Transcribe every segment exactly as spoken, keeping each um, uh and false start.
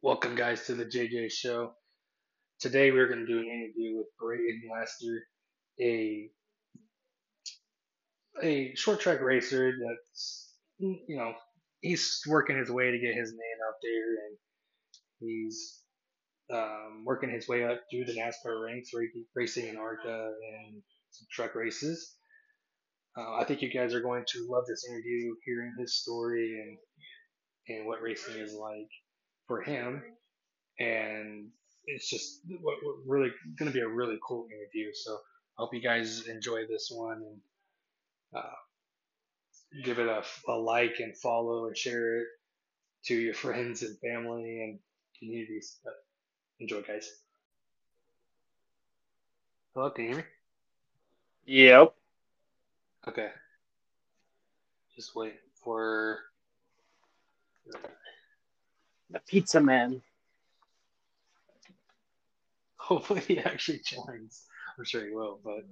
Welcome, guys, to the J J Show. Today, we're going to do an interview with Brayton Lester, a a short track racer that's you know he's working his way to get his name out there, and he's um, working his way up through the NASCAR ranks, racing in ARCA and some truck races. Uh, I think you guys are going to love this interview, hearing his story and and what racing is like for him, and it's just what, what really going to be a really cool interview. So I hope you guys enjoy this one and uh, give it a, a like and follow and share it to your friends and family and communities. But enjoy, guys. Hello, can you hear me? Yep. Okay, just wait for. The pizza man. Hopefully, he actually joins. I'm sure he will, but.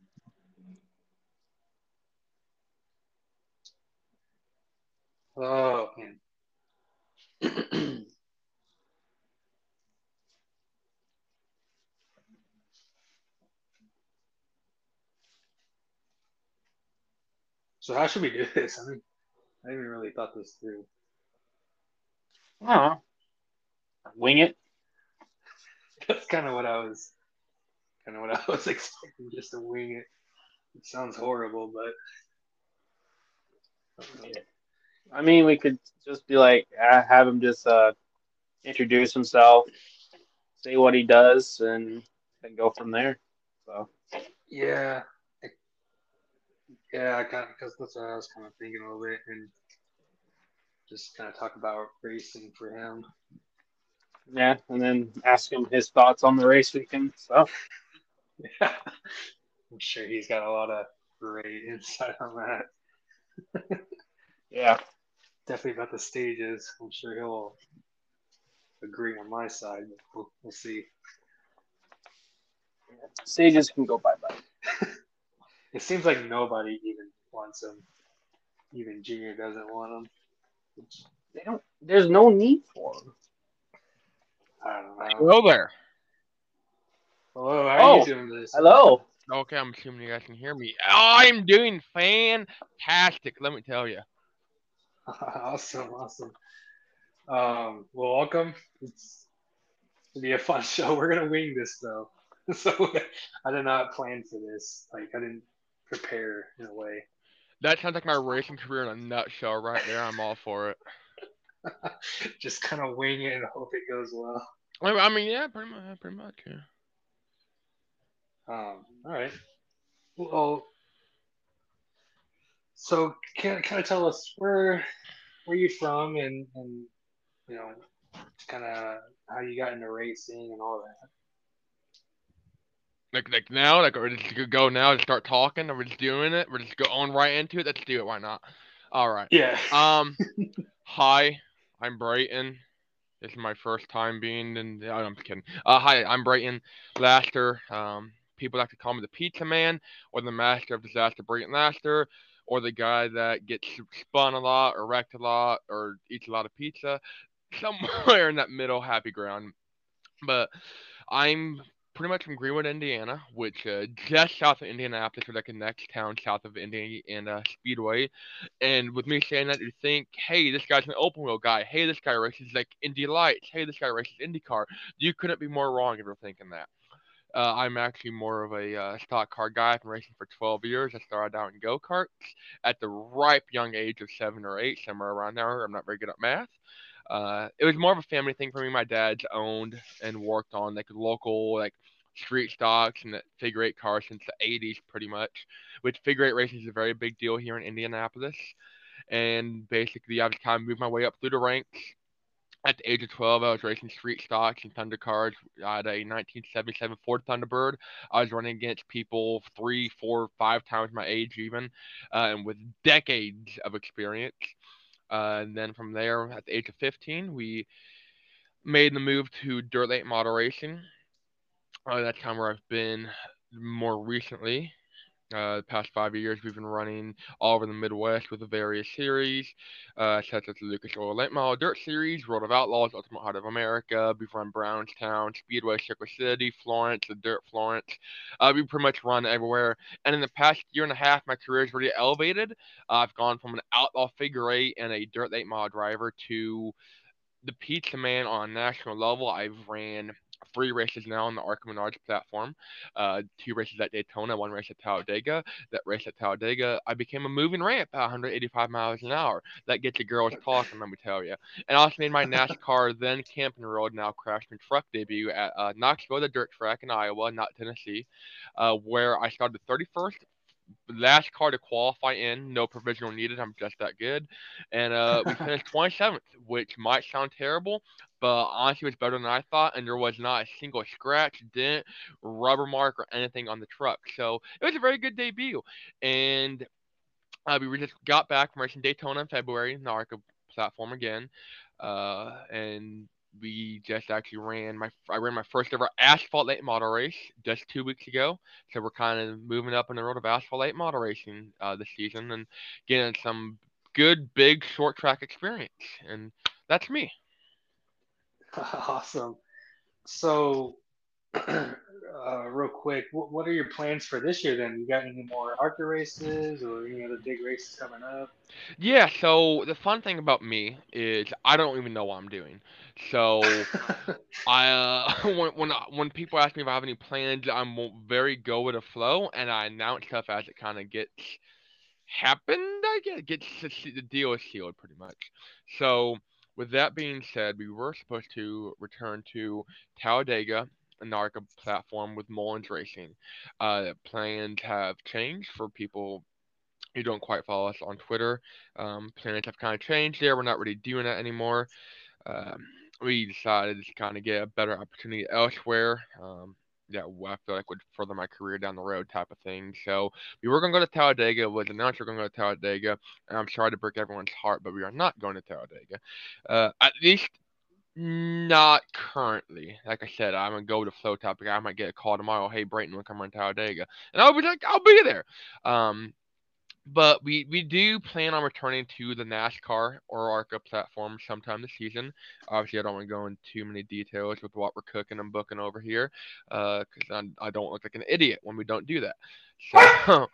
Oh man. So how should we do this? I mean, I haven't really thought this through. Oh, wing it. That's kind of what I was, kind of what I was expecting, just to wing it. It sounds horrible, but I mean, we could just be like, uh, have him just uh, introduce himself, say what he does, and then go from there. So, yeah, yeah, I kind of because that's what I was kind of thinking a little bit, and just kind of talk about racing for him. yeah, and then ask him his thoughts on the race weekend. So, Yeah, I'm sure he's got a lot of great insight on that. yeah, Definitely about the stages. I'm sure he'll agree on my side, but we'll, we'll see. stages can go bye bye. It seems like nobody even wants him. Even Junior doesn't want him. Which, They don't. There's no need for them. I don't know. Hello there. Hello, how are you Oh, doing this? hello. Okay, I'm assuming you guys can hear me. I'm doing fantastic, let me tell you. Awesome, awesome. Um, well, welcome. It's to be a fun show. We're gonna wing this though. So I did not plan for this. Like I didn't prepare in a way. That sounds like my racing career in a nutshell right there. I'm all for it. Just kind of wing it and hope it goes well. I I mean, yeah, pretty much, pretty much. Yeah. Um, all right. Well, so can kind of tell us where where you from and and you know kind of how you got into racing and all that. Like, like now, like we're just gonna go now and start talking. Are we just doing it? We're just going right into it. Let's do it. Why not? All right. Yeah. Um, hi, I'm Brighton. This is my first time being in. Oh, I'm just kidding. Uh, hi, I'm Brighton Laster. Um, people like to call me the Pizza Man, or the Master of Disaster, Brighton Laster, or the guy that gets spun a lot, or wrecked a lot, or eats a lot of pizza. Somewhere in that middle happy ground. But I'm pretty much from Greenwood, Indiana, which uh, just south of Indianapolis, or like the next town south of Indiana Speedway. And with me saying that, you think, hey, this guy's an open wheel guy. Hey, this guy races like Indy Lights. Hey, this guy races IndyCar. You couldn't be more wrong if you're thinking that. Uh, I'm actually more of a uh, stock car guy. I've been racing for twelve years. I started out in go karts at the ripe young age of seven or eight, somewhere around there. I'm not very good at math. Uh, it was more of a family thing for me. My dad's owned and worked on like local like street stocks and figure eight cars since the eighties, pretty much. Which figure eight racing is a very big deal here in Indianapolis. And basically, I was kind of moved my way up through the ranks. At the age of twelve, I was racing street stocks and Thunder cars. I had a nineteen seventy-seven Ford Thunderbird. I was running against people three, four, five times my age, even, uh, and with decades of experience. Uh, and then from there, at the age of fifteen, we made the move to dirt late model racing. Uh, that's kind of where I've been more recently. Uh, the past five years, we've been running all over the Midwest with the various series, uh, such as the Lucas Oil Late Model Dirt Series, World of Outlaws, Ultimate Heart of America. We've run Brownstown, Speedway, Circuit City, Florence, the Dirt Florence. Uh, we pretty much run everywhere. And in the past year and a half, my career has really elevated. Uh, I've gone from an outlaw figure eight and a dirt late model driver to the pizza man on a national level. I've ran three races now on the ARCA Menards platform. Uh, two races at Daytona, one race at Talladega. That race at Talladega, I became a moving ramp at one hundred eighty-five miles an hour. That gets the girls talking, let me tell you. And I also made my NASCAR then Camping World, now Craftsman Truck debut at uh, Knoxville, the dirt track in Iowa, not Tennessee, uh, where I started thirty-first, last car to qualify in, no provisional needed. I'm just that good. And uh, we finished twenty-seventh, which might sound terrible, but honestly, it was better than I thought. And there was not a single scratch, dent, rubber mark, or anything on the truck. So it was a very good debut. And uh, we just got back from racing Daytona in February, in the ARCA platform again. Uh, and we just actually ran my I ran my first ever asphalt late model race just two weeks ago. So we're kind of moving up in the road of asphalt late model racing uh, this season and getting some good big short track experience. And that's me. Awesome. So, uh, real quick, what, what are your plans for this year then? You got any more ARCA races or any other big races coming up? Yeah, so the fun thing about me is I don't even know what I'm doing. So I uh, when when I- when people ask me if I have any plans, I'm very go with the flow, and I announce stuff as it kind of gets happened. I guess gets the deal is sealed pretty much. So with that being said, we were supposed to return to Talladega, a NARCA platform with Mullins Racing. Uh, plans have changed for people who don't quite follow us on Twitter. Um, plans have kind of changed there. We're not really doing that anymore. Um, we decided to kind of get a better opportunity elsewhere. Um, that I feel like would further my career down the road, type of thing. So we were going to go to Talladega. It was announced we are going to go to Talladega, and I'm sorry to break everyone's heart, but we are not going to Talladega. Uh, at least not currently. Like I said, I'm gonna go with the flow topic. I might get a call tomorrow. Hey, Brayton, we'll come on Talladega, and I'll be like, I'll be there. Um, but we, we do plan on returning to the NASCAR or ARCA platform sometime this season. Obviously, I don't want to go into too many details with what we're cooking and booking over here, because uh, I don't look like an idiot when we don't do that. So,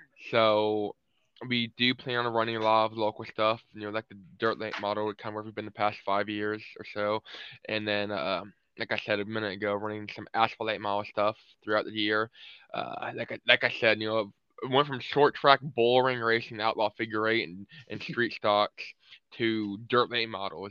so we do plan on running a lot of local stuff. You know, like the dirt late model, kind of where we've been the past five years or so, and then. Um, like I said a minute ago, running some asphalt late model stuff throughout the year. Uh, like I, like I said, you know, went from short track bull ring racing, outlaw figure eight, and, and street stocks to dirt late models.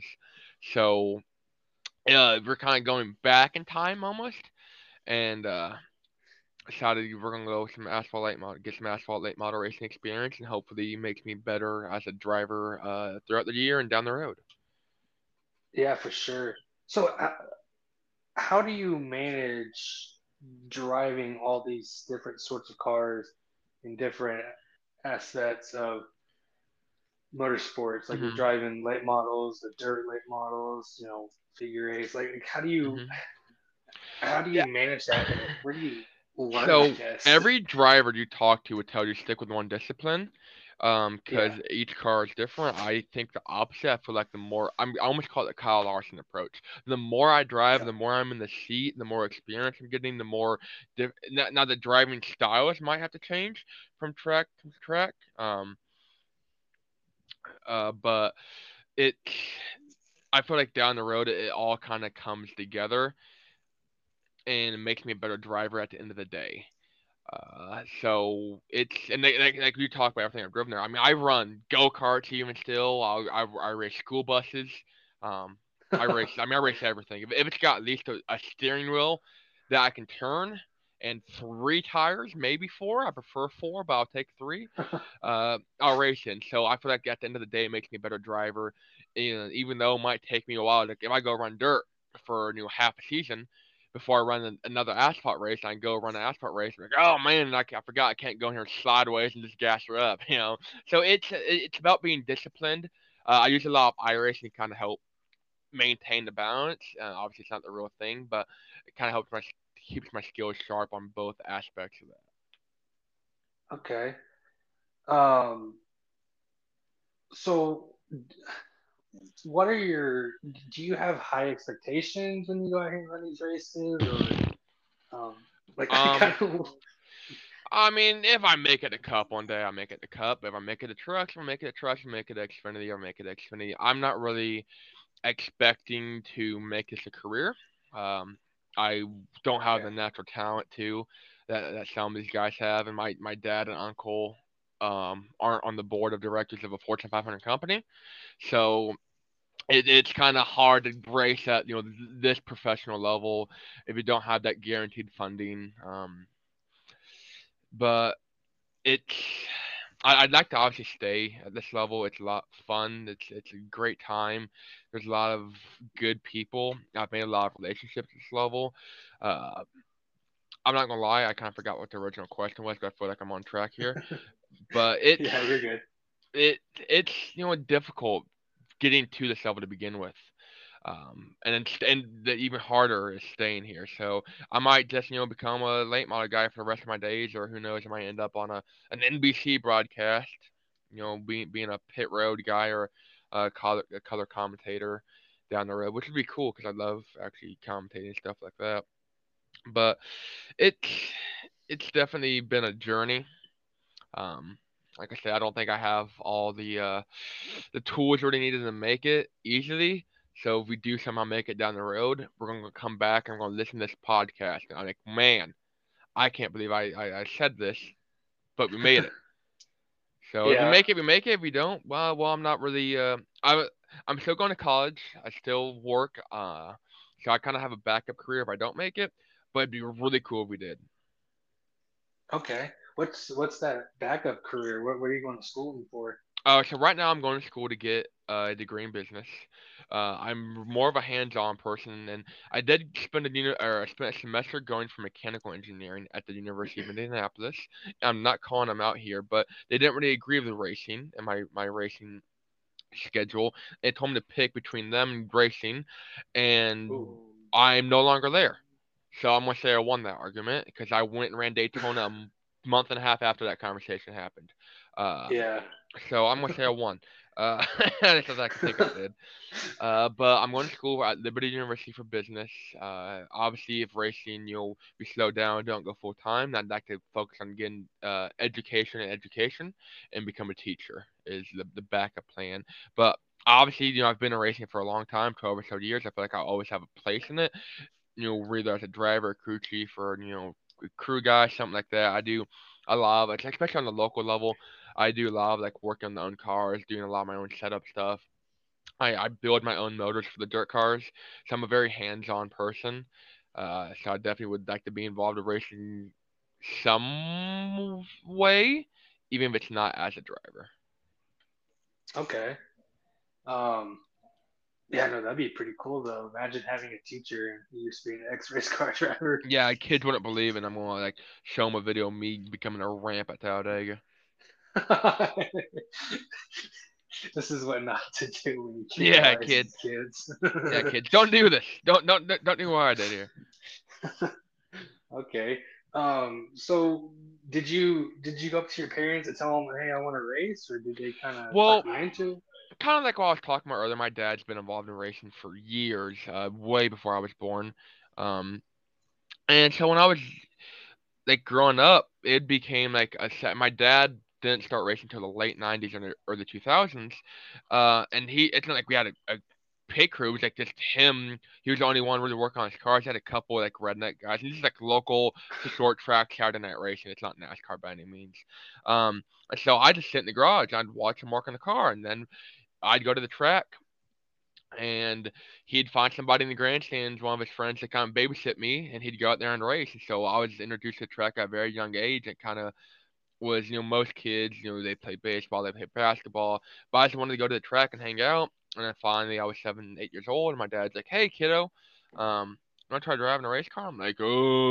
So uh, we're kind of going back in time almost, and uh, decided we're gonna go some asphalt late model, get some asphalt late model racing experience, and hopefully makes me better as a driver uh, throughout the year and down the road. Yeah, for sure. So, uh, how do you manage driving all these different sorts of cars in different aspects of motorsports? Like you're hmm driving late models, the dirt late models, you know, figure eights. Like, like how do you hmm how do Yeah. you manage that, and where do you learn? I So guess. every driver you talk to would tell you stick with one discipline, um, because Yeah. each car is different. I think the opposite. I feel like the more I'm, I almost call it the Kyle Larson approach. The more I drive, Yeah. the more I'm in the seat, the more experience I'm getting, the more. Diff- now, now the driving styles might have to change from track to track. Um, uh, but it, I feel like down the road it, it all kind of comes together and it makes me a better driver at the end of the day. Uh, so it's and they, like like we talk about everything I've driven there. I mean, I run go karts even still. I, I I race school buses. Um, I race. I mean, I race everything. If, if it's got at least a, a steering wheel that I can turn and three tires, maybe four. I prefer four, but I'll take three. Uh, I'll race in. So I feel like at the end of the day, it makes me a better driver. And even though it might take me a while, like if I go run dirt for you know half a season before I run an, another asphalt race, I can go run an asphalt race. I'm like, oh man, I, I forgot I can't go in here sideways and just gas her up, you know. So it's it's about being disciplined. Uh, I use a lot of iRacing to kind of help maintain the balance. Uh, obviously, it's not the real thing, but it kind of helps my keeps my skills sharp on both aspects of that. Okay. Um. So, what are your? Do you have high expectations when you go out here and run these races, or um, like I Um, kind of I mean, if I make it a cup one day, I make it a cup. If I make it a truck, I make it a truck. If I make it Xfinity, I make it Xfinity. I'm not really expecting to make this a career. Um, I don't have okay. the natural talent to that that some of these guys have, and my my dad and uncle um aren't on the board of directors of a Fortune five hundred company, so it, it's kind of hard to brace at you know this professional level if you don't have that guaranteed funding. Um, but it's I, I'd like to obviously stay at this level. It's a lot of fun. It's it's a great time. There's a lot of good people. I've made a lot of relationships at this level. Uh, I'm not gonna lie, I kind of forgot what the original question was, but I feel like I'm on track here. But it's Yeah, you're good. it it's you know difficult getting to this level to begin with. Um, and then and the even harder is staying here. So I might just you know become a late model guy for the rest of my days, or who knows, I might end up on a an N B C broadcast. You know, being being a pit road guy or a color a color commentator down the road, which would be cool because I love actually commentating stuff like that. But it's it's definitely been a journey. Um, like I said, I don't think I have all the uh, the tools really needed to make it easily. So if we do somehow make it down the road, we're gonna come back and we're gonna listen to this podcast. And I'm like, man, I can't believe I, I, I said this, but we made it. So if we Yeah. make it, we make it. If we don't, well, well, I'm not really. Uh, I I'm still going to college. I still work. Uh, so I kind of have a backup career if I don't make it. But it'd be really cool if we did. Okay. What's what's that backup career? What what are you going to school for? Uh, so right now I'm going to school to get uh, a degree in business. Uh, I'm more of a hands-on person, and I did spend a uni- or I spent a semester going for mechanical engineering at the University of Indianapolis. I'm not calling them out here, but they didn't really agree with the racing and my my racing schedule. They told me to pick between them and racing, and Ooh. I'm no longer there. So I'm gonna say I won that argument because I went and ran Daytona a m- month and a half after that conversation happened. Uh, Yeah. so I'm gonna say I won. Uh, that's as I can think I did. Uh, but I'm going to school at Liberty University for business. Uh, obviously, if racing, you know, we slow down, don't go full time, I'd like to focus on getting uh, education and education and become a teacher is the, the backup plan. But obviously, you know, I've been in racing for a long time, twelve or so years. I feel like I always have a place in it. You know, whether as a driver, crew chief, or you know, crew guy, something like that. I do a lot of, especially on the local level. I do a lot of like working on the own cars, doing a lot of my own setup stuff. I, I build my own motors for the dirt cars, so I'm a very hands-on person. Uh, so I definitely would like to be involved in racing some way, even if it's not as a driver. Okay. Um. Yeah, no, that'd be pretty cool though. Imagine having a teacher and you just being an ex-race car driver. Yeah, kids wouldn't believe it. I'm gonna like show them a video of me becoming a ramp at Talladega. This is what not to do when you treat Yeah, cars kid. as kids. Yeah, kids. Don't do this. Don't don't don't do what I did here. Okay. Um, so did you did you go up to your parents and tell them, hey, I want to race, or did they kind of talk Well, you into it? kind of like what I was talking about earlier. My dad's been involved in racing for years, uh, way before I was born. Um, and so when I was like growing up, it became like a set. My dad didn't start racing until the late nineties and the early two thousands. Uh, and he, it's not like we had a, a pit crew. It was like just him. He was the only one really working on his cars. He had a couple like redneck guys. And this is like local short track Saturday night racing. It's not NASCAR by any means. Um, and so I just sit in the garage. I'd watch him work on the car, and then I'd go to the track and he'd find somebody in the grandstands, one of his friends, to kind of babysit me, and he'd go out there and race. And so I was introduced to track at a very young age. It kind of was, you know, most kids, you know, they play baseball, they play basketball, but I just wanted to go to the track and hang out. And then finally, I was seven, eight years old, and my dad's like, "Hey, kiddo, um, you want to try driving a race car?" I'm like,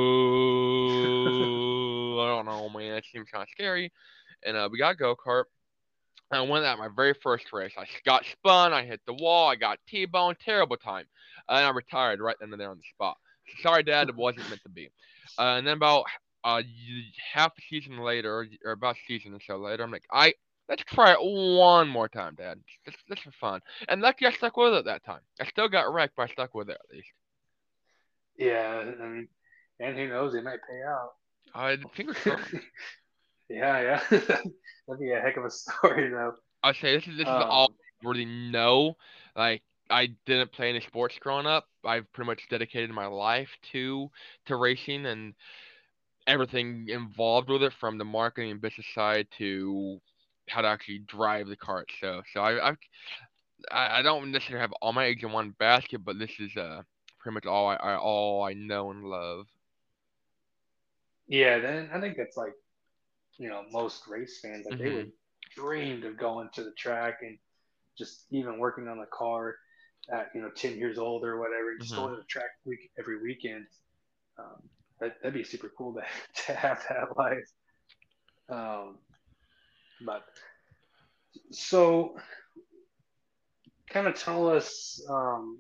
"Oh, I don't know, man. It seems kind of scary." And uh, we got a go kart. I went at my very first race. I got spun. I hit the wall. I got T-boned. Terrible time. And I retired right then and there on the spot. Sorry, Dad. It wasn't meant to be. Uh, and then about uh y- half a season later, or about a season or so later, I'm like, I let's try it one more time, Dad. Just, just for fun. And lucky I stuck with it that time. I still got wrecked, but I stuck with it at least. Yeah, I mean, and who knows, it might pay out. I fingers crossed. Yeah, yeah. That'd be a heck of a story, though. I say this is this is all Um, I really know. Like I didn't play any sports growing up. I've pretty much dedicated my life to to racing and everything involved with it, from the marketing and business side to how to actually drive the car itself. So I I've, I I don't necessarily have all my eggs in one basket, but this is uh pretty much all I, I all I know and love. yeah, then I think that's like, you know, most race fans, like they would Mhm. dreamed of going to the track and just even working on the car at, you know, ten years old or whatever, just Mhm. going to the track week every weekend. Um, that, that'd be super cool to, to have that life. Um, but so kind of tell us, um,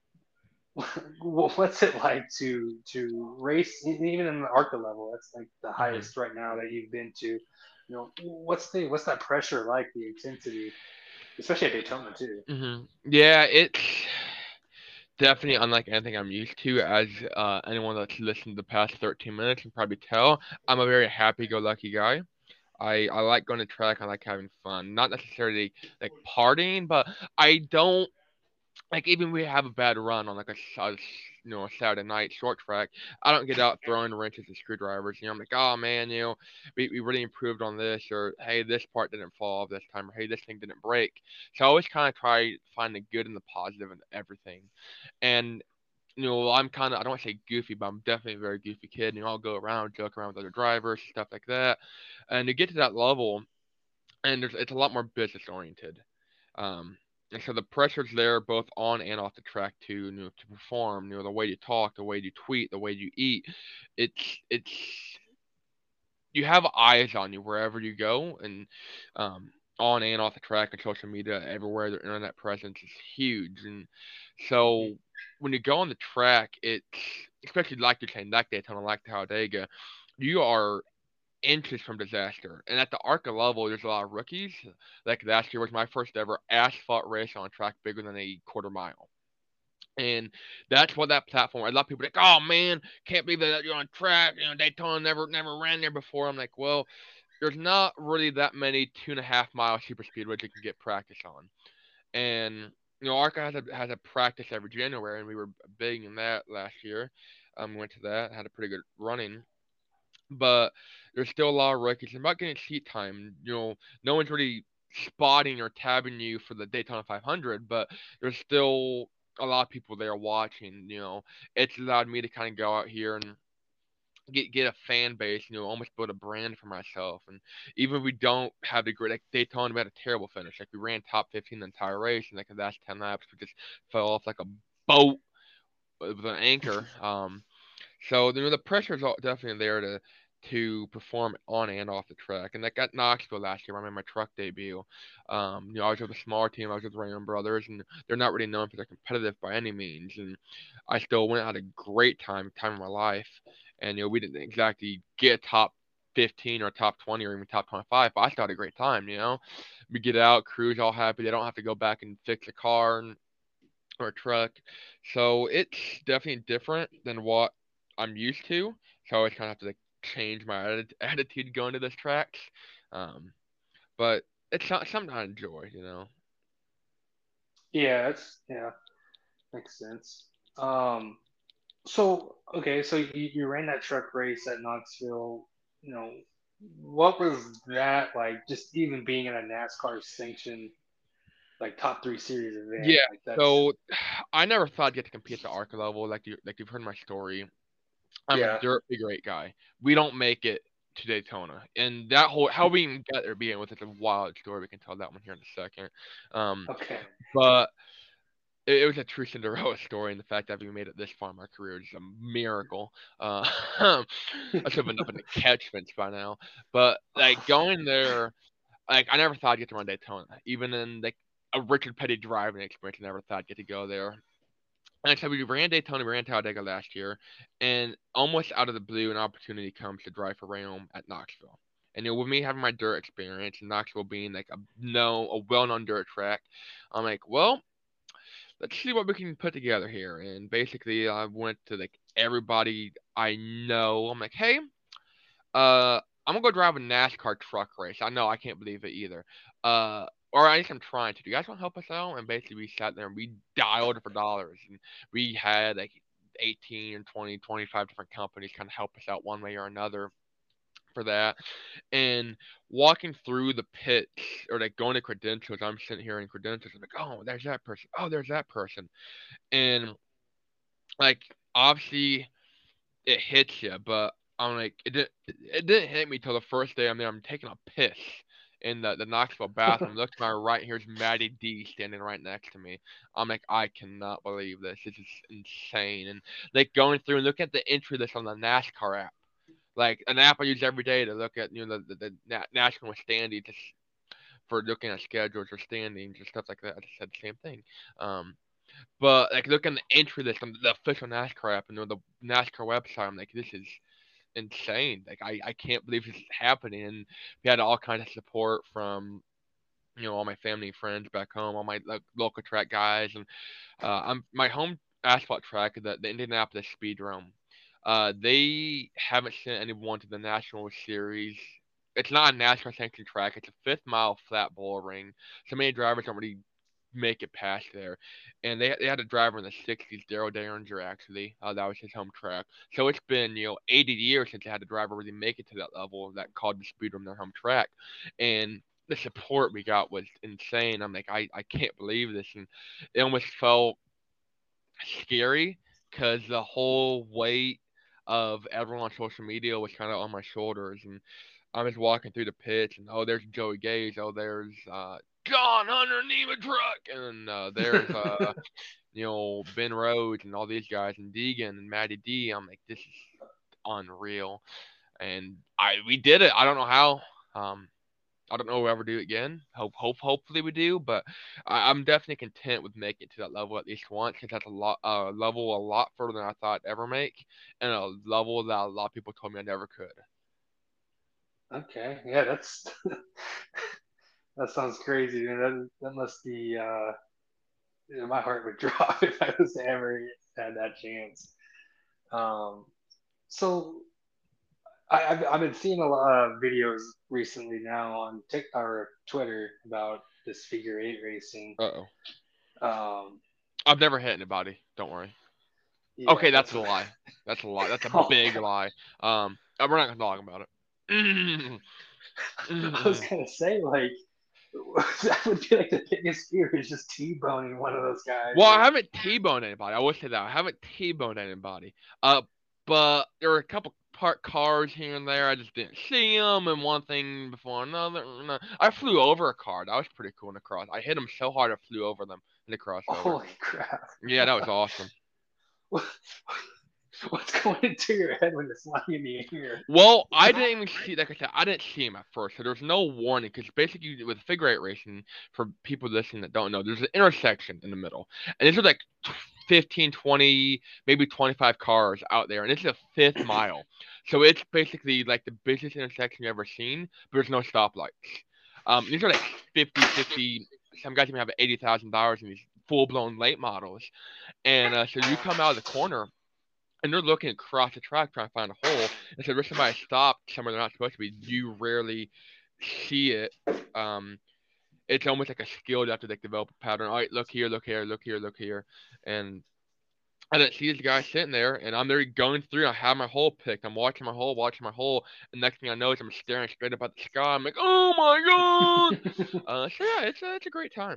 what's it like to to race e- even in the ARCA level? That's like the Mhm. highest right now that you've been to. You know, what's the what's that pressure like? The intensity, especially at Daytona too. Mhm. Yeah, it's definitely unlike anything I'm used to. As uh, anyone that's listened to the past thirteen minutes can probably tell, I'm a very happy-go-lucky guy. I, I like going to track. I like having fun. Not necessarily like partying, but I don't like, even we have a bad run on like a, s- a s- you know, a Saturday night short track. I don't get out throwing wrenches and screwdrivers. You know, I'm like, oh man, you know, we, we really improved on this, or hey, this part didn't fall off this time, or hey, this thing didn't break. So I always kind of try to find the good and the positive in everything. And you know, I'm kind of, I don't want to say goofy, but I'm definitely a very goofy kid. You know, I'll go around, joke around with other drivers, stuff like that. And to get to that level, and there's, it's a lot more business oriented. Um, and so the pressure's there both on and off the track to, you know, to perform. You know, the way you talk, the way you tweet, the way you eat. It's it's you have eyes on you wherever you go, and um, on and off the track and social media everywhere. Their internet presence is huge, and so when you go on the track, it's especially like you're saying, like Daytona, like Talladega, you are inches from disaster. And at the ARCA level, there's a lot of rookies. Like last year was my first ever asphalt race on a track bigger than a quarter mile. And that's what that platform. A lot of people are like, oh man, can't believe that you're on track. You know, Daytona never never ran there before. I'm like, well, there's not really that many two and a half mile super speedways you can get practice on. And you know, ARCA has a has a practice every January, and we were big in that last year. Um, went to that, had a pretty good running, but there's still a lot of rookies. About getting seat time, you know, no one's really spotting or tabbing you for the Daytona five hundred, but there's still a lot of people there watching. You know, it's allowed me to kind of go out here and get get a fan base. You know, almost build a brand for myself. And even if we don't have the great, like Daytona, we had a terrible finish. Like we ran top fifteen the entire race, and like the last ten laps, we just fell off like a boat with an anchor. Um, so you know the pressure is definitely there to to perform on and off the track. And like at Knoxville last year, I made my truck debut. Um, you know, I was with a smaller team. I was with Raymond Brothers, and they're not really known for their competitive by any means. And I still went had a great time, time of my life. And you know, we didn't exactly get top fifteen or top twenty or even top twenty-five, but I still had a great time. You know, we get out, cruise, all happy. They don't have to go back and fix a car and or a truck. So it's definitely different than what I'm used to. So I always kind of have to like change my atti- attitude going to this tracks. Um, but it's not something I enjoy, you know. Yeah, it's yeah, makes sense. Um, so okay, so you, you ran that truck race at Knoxville. You know, what was that like? Just even being in a NASCAR sanctioned like top three series event, Yeah. like that's So I never thought I'd get to compete at the ARCA level. Like you, like you've heard my story. I'm a yeah. dirt big great guy. We don't make it to Daytona, and that whole how we even get there being with it's a wild story. We can tell that one here in a second. Um, Okay. but it, it was a true Cinderella story, and the fact that we made it this far in my career is a miracle. Uh, I should have been up in the catch fence by now. But like going there, like I never thought I'd get to run Daytona, even in like a Richard Petty driving experience. I never thought I'd get to go there. And so we ran Daytona, we ran Talladega last year, and almost out of the blue, an opportunity comes to drive for Ram at Knoxville. And you know, with me having my dirt experience, and Knoxville being like a no, a well-known dirt track, I'm like, well, let's see what we can put together here. And basically, I went to like everybody I know. I'm like, hey, uh, I'm gonna go drive a NASCAR truck race. I know I can't believe it either. Uh, or at least I'm trying to. Do you guys want to help us out? And basically, we sat there and we dialed for dollars, and we had like eighteen and twenty, twenty-five different companies kind of help us out one way or another for that. And walking through the pits or like going to credentials, I'm sitting here in credentials. I'm like, oh, there's that person. Oh, there's that person. And like obviously it hits you, but I'm like it didn't it didn't hit me till the first day I'm there. I'm taking a piss in the, the Knoxville bathroom. Look to my right, here's Maddie D standing right next to me. I'm like, I cannot believe this. This is insane. And like going through and looking at the entry list on the NASCAR app, like an app I use every day to look at you know the the, the na- national standings just for looking at schedules or standings or stuff like that. I just said the same thing. Um, but like looking at the entry list on the official NASCAR app and you know, the NASCAR website, I'm like, this is insane. Like I, I can't believe this is happening. And we had all kinds of support from you know all my family and friends back home, all my like, local track guys, and uh, I'm my home asphalt track, the the Indianapolis Speedrome. Uh, they haven't sent anyone to the national series. It's not a national sanctioned track. It's a fifth mile flat bull ring. So many drivers don't really make it past there. And they they had a driver in the sixties, Daryl Derringer, actually. Uh, that was his home track. So it's been, you know, eighty years since they had a driver really make it to that level that called the Speedrome their home track. And the support we got was insane. I'm like, I, I can't believe this. And it almost felt scary because the whole weight of everyone on social media was kind of on my shoulders. And I was walking through the pits, and oh, there's Joey Gage. Oh, there's uh, John underneath a truck, and uh, there's uh, you know Ben Rhodes and all these guys, and Deegan and Matty D. I'm like, this is unreal, and I we did it. I don't know how. Um, I don't know if we'll ever do it again. Hope, hope, hopefully we do, but I, I'm definitely content with making it to that level at least once because that's a lot, uh, level a lot further than I thought I'd ever make, and a level that a lot of people told me I never could. Okay, yeah, that's that sounds crazy. Man. That that must be uh, you know, my heart would drop if I was to ever had that chance. Um, so I, I've I've been seeing a lot of videos recently now on TikTok or Twitter about this figure eight racing. Uh oh. Um, I've never hit anybody. Don't worry. yeah, Okay, that's that's a lie. That's a lie. That's a oh, big lie. Um, uh, we're not gonna talk about it. I was gonna say like that would be like the biggest fear is just T-boning one of those guys. Well, I haven't T-boned anybody. I will say that I haven't T-boned anybody. Uh, but there were a couple parked cars here and there. I just didn't see them, and one thing before another. No. I flew over a car. That was pretty cool in the cross. I hit them so hard I flew over them in the crossover. Holy crap! Yeah, that was awesome. What's going into your head when it's flying in the air? Well, I didn't even see, like I said, I didn't see him at first, so there's no warning. Because basically, with figure eight racing, for people listening that don't know, there's an intersection in the middle, and these are like fifteen, twenty, maybe twenty-five cars out there, and this is a fifth mile, so it's basically like the busiest intersection you've ever seen, but there's no stoplights. Um, these are like fifty, fifty. Some guys even have eighty thousand dollars in these full-blown late models, and uh, so you come out of the corner and they're looking across the track trying to find a hole. And so if somebody stopped somewhere they're not supposed to be, you rarely see it. Um, it's almost like a skill you have to like develop a pattern. All right, look here, look here, look here, look here, and I didn't see this guy sitting there, and I'm there going through. I have my hole picked. I'm watching my hole, watching my hole, and next thing I know is I'm staring straight up at the sky. I'm like, oh my god! uh, so yeah, it's a, it's a great time.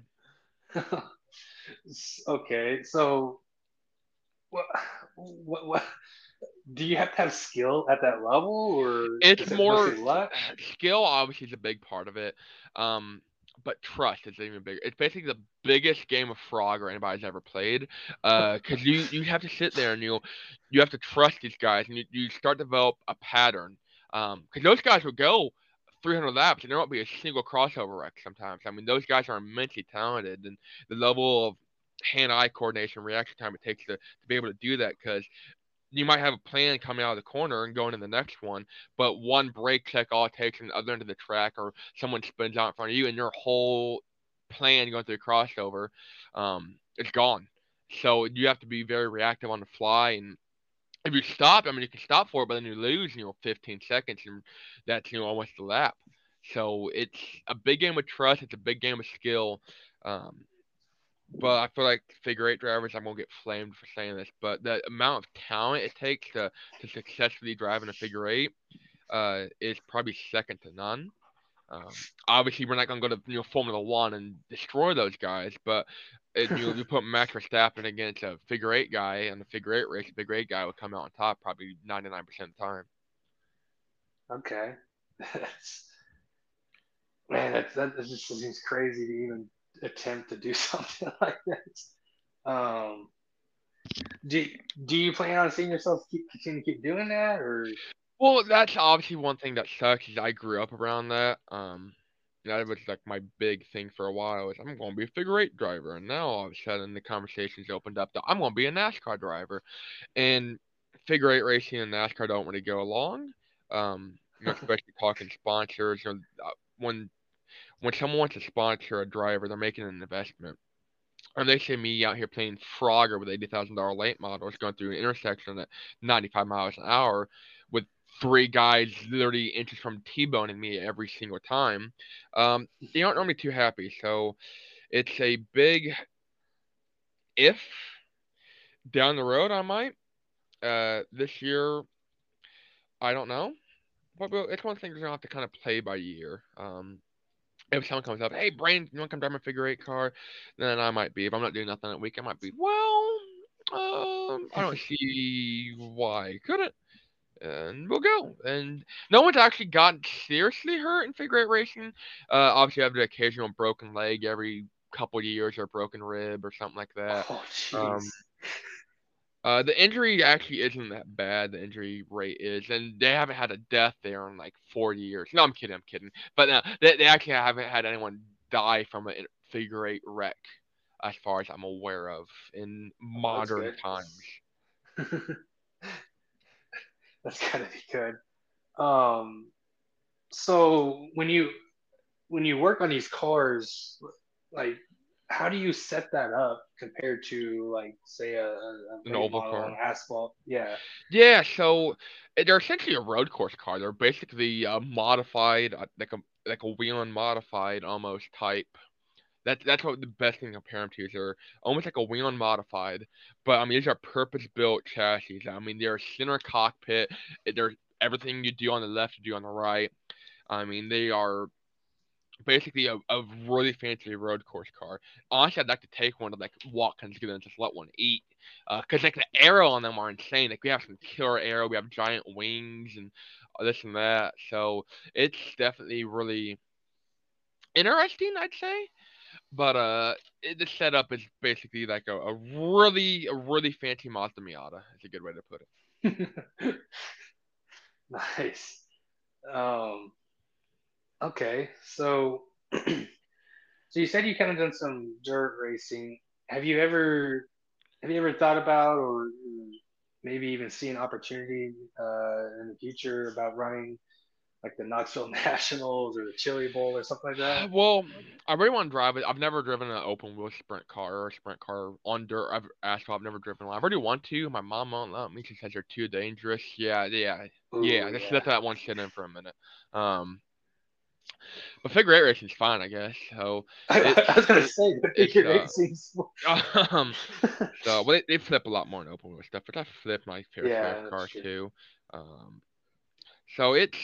Okay, so what, what, what? Do you have to have skill at that level, or It's is it more mostly luck? skill, obviously, is a big part of it. Um, but trust is even bigger. It's basically the biggest game of Frogger anybody's ever played. Uh, because you you have to sit there and you you have to trust these guys, and you, you start to develop a pattern. Um, because those guys will go three hundred laps, and there won't be a single crossover wreck sometimes. I mean, those guys are immensely talented, and the level of hand-eye coordination, reaction time it takes to, to be able to do that because you might have a plan coming out of the corner and going to the next one, but one brake check all it takes on the other end of the track, or someone spins out in front of you, and your whole plan going through the crossover um, is gone. So you have to be very reactive on the fly, and if you stop, I mean, you can stop for it, but then you lose, you know, fifteen seconds, and that's, you know, almost a lap. So it's a big game of trust. It's a big game of skill. Um, but I feel like figure eight drivers, I'm gonna get flamed for saying this, but the amount of talent it takes to to successfully drive in a figure eight uh, is probably second to none. Um, Obviously, we're not gonna go to you know Formula One and destroy those guys, but it, you you put Max Verstappen against a figure eight guy and the figure eight race, the figure eight guy would come out on top probably ninety-nine percent of the time. Okay. That's, man, that's, that that just seems crazy to even attempt to do something like that. Um, do do you plan on seeing yourself keep continue to keep doing that, or Well, that's obviously one thing that sucks is I grew up around that. Um, that was like my big thing for a while is I'm going to be a figure eight driver, and now all of a sudden the conversations opened up that I'm going to be a NASCAR driver, and figure eight racing and NASCAR don't really go along. Um, you know, especially talking sponsors. You know, uh, when when someone wants to sponsor a driver, they're making an investment. And they see me out here playing Frogger with eighty thousand dollar late models going through an intersection at ninety-five miles an hour with three guys literally inches from T-boning me every single time. Um, they aren't normally too happy. So it's a big if down the road I might. Uh, this year, I don't know. But it's one thing you're going to have to kind of play by year. Um, if someone comes up, hey, Brain, you want to come drive my figure eight car? Then I might be. If I'm not doing nothing that week, I might be. Well, um, I don't see why I couldn't. And we'll go. And no one's actually gotten seriously hurt in figure eight racing. Uh, obviously, I have the occasional broken leg every couple years, or broken rib, or something like that. oh jeez. Um, uh, the injury actually isn't that bad. The injury rate is, and they haven't had a death there in like four years. No, I'm kidding. I'm kidding. But no, they, they actually haven't had anyone die from a figure eight wreck, as far as I'm aware of, in Oh, that's modern good. times. That's gotta be good. Um, so when you when you work on these cars, like how do you set that up compared to like say a, a a An late oval model on car. asphalt? Yeah. Yeah, so eh, they're essentially a road course car. They're basically a modified, uh, like a like a wheel modified almost type. That's that's what the best thing to compare them to is they're almost like a wheel modified, but I mean these are purpose built chassis. I mean they're center cockpit. eh, They're everything you do on the left, you do on the right. I mean they are basically a, a really fancy road course car. Honestly, I'd like to take one to like Watkins and just let one eat. Uh, cause like the aero on them are insane. Like we have some killer aero, we have giant wings and this and that. So it's definitely really interesting, I'd say. But uh, it, the setup is basically like a, a really, a really fancy Mazda Miata. Is a good way to put it. Nice. Um, okay. So so you said you kind of done some dirt racing. Have you ever have you ever thought about or maybe even see an opportunity uh, in the future about running like the Knoxville Nationals or the Chili Bowl or something like that? Well, I really want to drive it. I've never driven an open wheel sprint car or a sprint car on dirt. I've asphalt. I've never driven one. I really want to. My mom won't let me. She says they're too dangerous. Yeah, yeah, yeah. Ooh, Let's yeah. let that one sit in for a minute. Um, but figure eight racing's fine, I guess. So I, it's I was gonna say the it's figure uh eight seems. um so well they, they flip a lot more in open wheel stuff, but I flip my fair share Yeah, of that's cars true. too. Um, so it's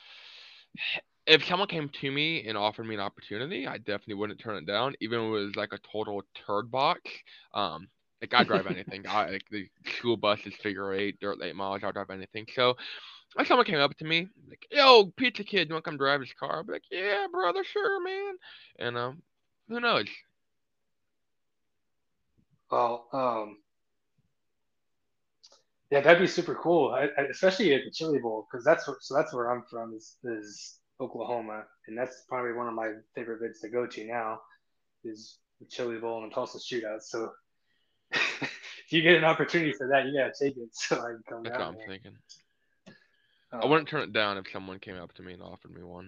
if someone came to me and offered me an opportunity, I definitely wouldn't turn it down, even if it was like a total turd box. Um, like I drive anything. I like the school buses, figure eight, dirt late miles. I'll drive anything. So if someone came up to me like, "Yo, pizza kid, you want to come drive this car?" I'd be like, "Yeah, brother, sure, man." And um, who knows? Well, um, yeah, that'd be super cool, I, I, especially at the Chili Bowl, because that's what, so that's where I'm from is, is Oklahoma, and that's probably one of my favorite events to go to now is the Chili Bowl and the Tulsa Shootout. So if you get an opportunity for that, you gotta take it so I can come That's what down I'm there. thinking. I Uh, wouldn't turn it down if someone came up to me and offered me one.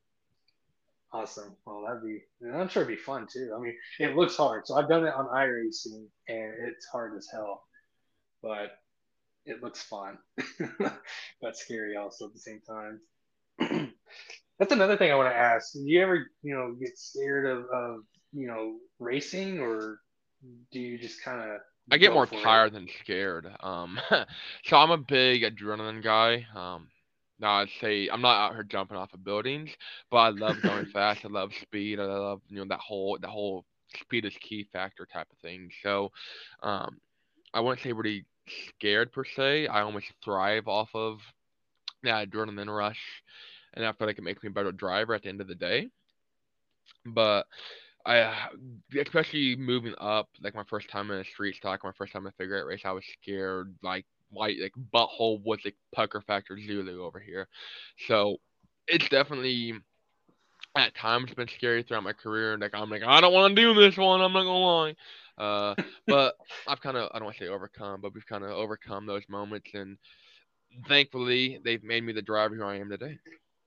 awesome. Well, that'd be. And I'm sure it'd be fun too. I mean, it looks hard. So I've done it on iRacing, and it's hard as hell, but it looks fun, but scary also at the same time. That's another thing I want to ask. Do you ever, you know, get scared of, of you know, racing, or do you just kind of I get go more for it? tired than scared. Um, so I'm a big adrenaline guy. Um, now I'd say I'm not out here jumping off of buildings, but I love going fast. I love speed. I love you know that whole that whole speed is key factor type of thing. So, um, I wouldn't say really scared per se. I almost thrive off of that adrenaline rush, and I feel like it makes me a better driver at the end of the day. But I, uh, especially moving up, like my first time in a street stock, my first time in a figure eight race, I was scared, like white, like butthole was like pucker factor Zulu over here. So it's definitely at times been scary throughout my career. Like I'm like I don't want to do this one. I'm not gonna lie. Uh, but I've kind of I don't want to say overcome, but we've kind of overcome those moments, and thankfully they've made me the driver who I am today.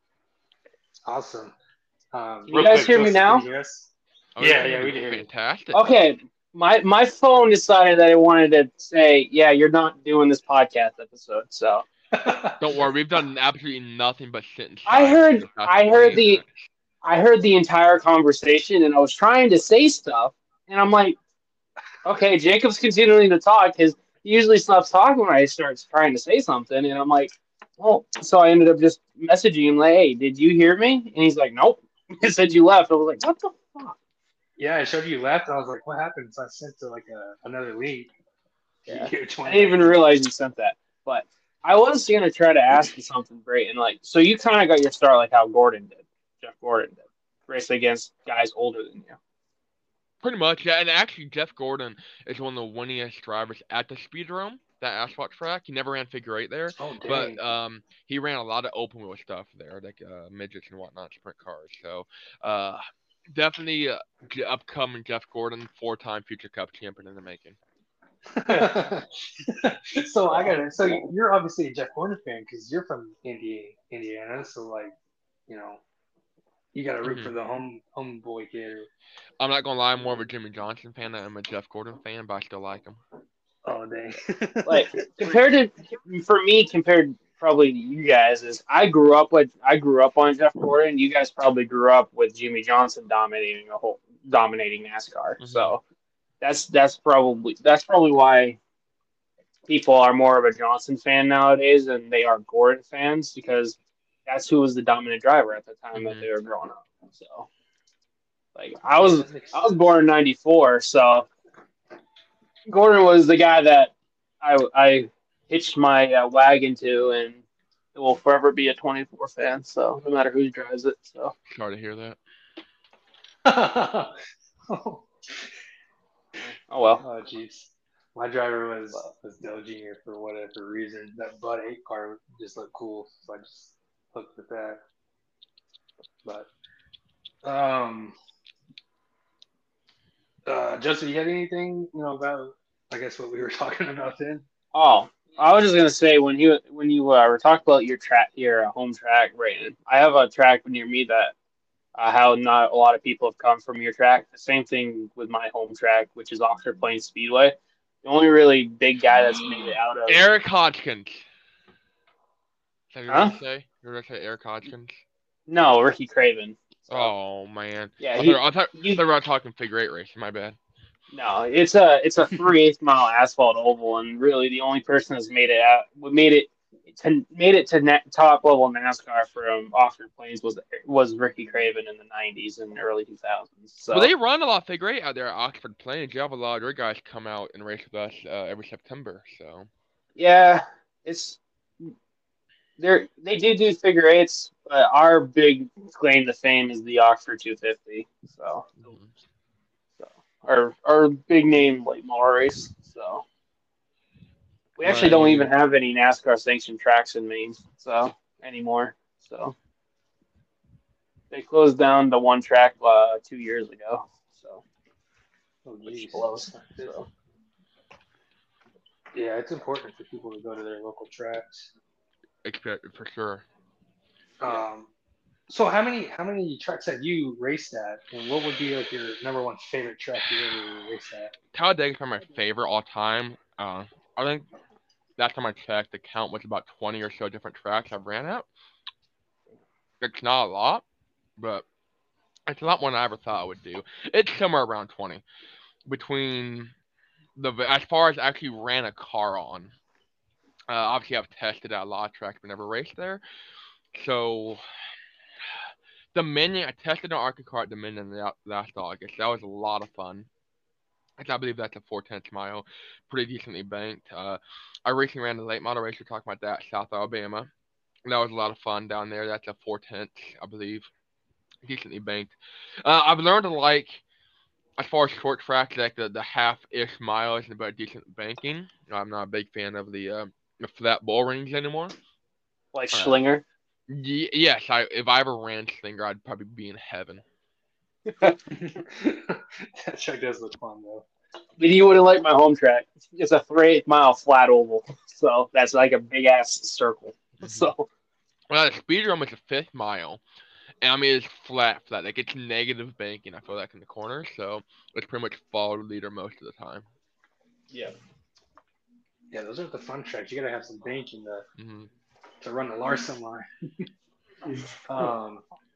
Awesome. Um, Can you real guys quick, hear me Joseph, can you now? hear us? Oh, we Yeah, can hear yeah, we you can hear you. fantastic. Okay. My my phone decided that it wanted to say, yeah, you're not doing this podcast episode. So Don't worry, we've done absolutely nothing but sit in I silence for heard the past I heard twenty-eight the minutes. I heard the entire conversation and I was trying to say stuff and I'm like, okay, Jacob's continuing to talk because he usually stops talking when I start trying to say something and I'm like, well, so I ended up just messaging him like, hey, did you hear me? And he's like, nope. He said you left. I was like, what the fuck? Yeah, I showed you left. And I was like, what happened? So I sent to like a, another link. You Yeah, you I joined didn't back even in. realize you sent that. But I was gonna try to ask you something, Brayton. Like, so you kind of got your start like how Gordon did, Jeff Gordon did, racing against guys older than you. Pretty much, yeah. And actually, Jeff Gordon is one of the winningest drivers at the Speedrome, that asphalt track. He never ran figure eight there, Oh, but dang. um, he ran a lot of open wheel stuff there, like uh, midgets and whatnot, sprint cars. So, uh, definitely uh, J- upcoming Jeff Gordon, four-time future Cup champion in the making. So I So got to So you're obviously a Jeff Gordon fan because you're from Indiana, Indiana. So like, you know, you got to root for hmm the home homeboy kid. I'm not gonna lie, I'm more of a Jimmy Johnson fan than I'm a Jeff Gordon fan, but I still like him. Oh, dang. like compared to for me, compared probably to you guys, is I grew up with I grew up on Jeff Gordon. You guys probably grew up with Jimmy Johnson dominating a whole dominating NASCAR. hmm So that's that's probably that's probably why people are more of a Johnson fan nowadays than they are Gordon fans because that's who was the dominant driver at the time that hmm they were growing up. So, like, I Yeah, was that makes I was sense. born in ninety-four, so Gordon was the guy that I I hitched my uh, wagon to, and it will forever be a twenty-four fan. So no matter who drives it. So Sorry to hear that. Oh, oh well. oh, jeez. My driver was But, was Dale Junior for whatever reason. That Bud eight car just looked cool, so I just hooked with that. But um, uh, Joseph, you got anything you know about? I guess what we were talking about then. oh, I was just gonna say when you when you uh, were talking about your track your uh, home track, Brayton. I have a track near me that uh, how not a lot of people have come from your track. The same thing with my home track, which is Oxford Plains Speedway. The only really big guy that's made it out of, Eric Hodgkins. Is that what you're huh? gonna say? You're gonna say Eric Hodgkins? No, Ricky Craven. So Oh man, yeah, I thought he I thought, I thought he we were talking figure eight racing. My bad. no, it's a it's a three eighth mile asphalt oval, and really the only person that's made it out made it to made it to net, top level NASCAR from Oxford Plains was was Ricky Craven in the nineties and early two thousands. Well, So they run a lot of figure eight out there at Oxford Plains. You have a lot of your guys come out and race with us uh, every September. So yeah, it's they they do do figure eights, but our big claim to fame is the Oxford two fifty. So, mhm. so our our big name late model race. So we actually don't even Right. have any NASCAR sanctioned tracks in Maine. So anymore. So they closed down the one track uh, two years ago. So Oh, which jeez. blows. So Yeah, it's important for people to go to their local tracks. Expect for sure. Um, so how many how many tracks have you raced at, and what would be like your number one favorite track you ever raced at? Talladega is probably my favorite all time. Uh, I think last time I checked, the count was about twenty or so different tracks I've ran at. It's not a lot, but it's a lot more than I ever thought I would do. It's somewhere around twenty. Between the as far as I actually ran a car on. Uh, obviously, I've tested at a lot of tracks, but never raced there. So Dominion, I tested an ARCA car at Dominion last August. That was a lot of fun. I believe that's a four tenths mile, pretty decently banked. Uh, I recently ran the late model race. We're talking about that, South Alabama. That was a lot of fun down there. That's a four tenths, I believe, decently banked. Uh, I've learned to like, as far as short tracks, like the, the half-ish miles and about decent banking. I'm not a big fan of the uh, the flat bull rings anymore. Like Uh, Schlinger. y- yes, I if I ever ran Slinger, I'd probably be in heaven. That track does look fun though. But you wouldn't like my home track. It's a three mile flat oval, so that's like a big ass circle. Mm-hmm. So, well, the speed drum is a fifth mile, and I mean it's flat, flat. Like it's negative banking. I feel like in the corner, so it's pretty much follow the leader most of the time. yeah, yeah, those are the fun tracks. You gotta have some banking to mm-hmm. to run the Larson line. um,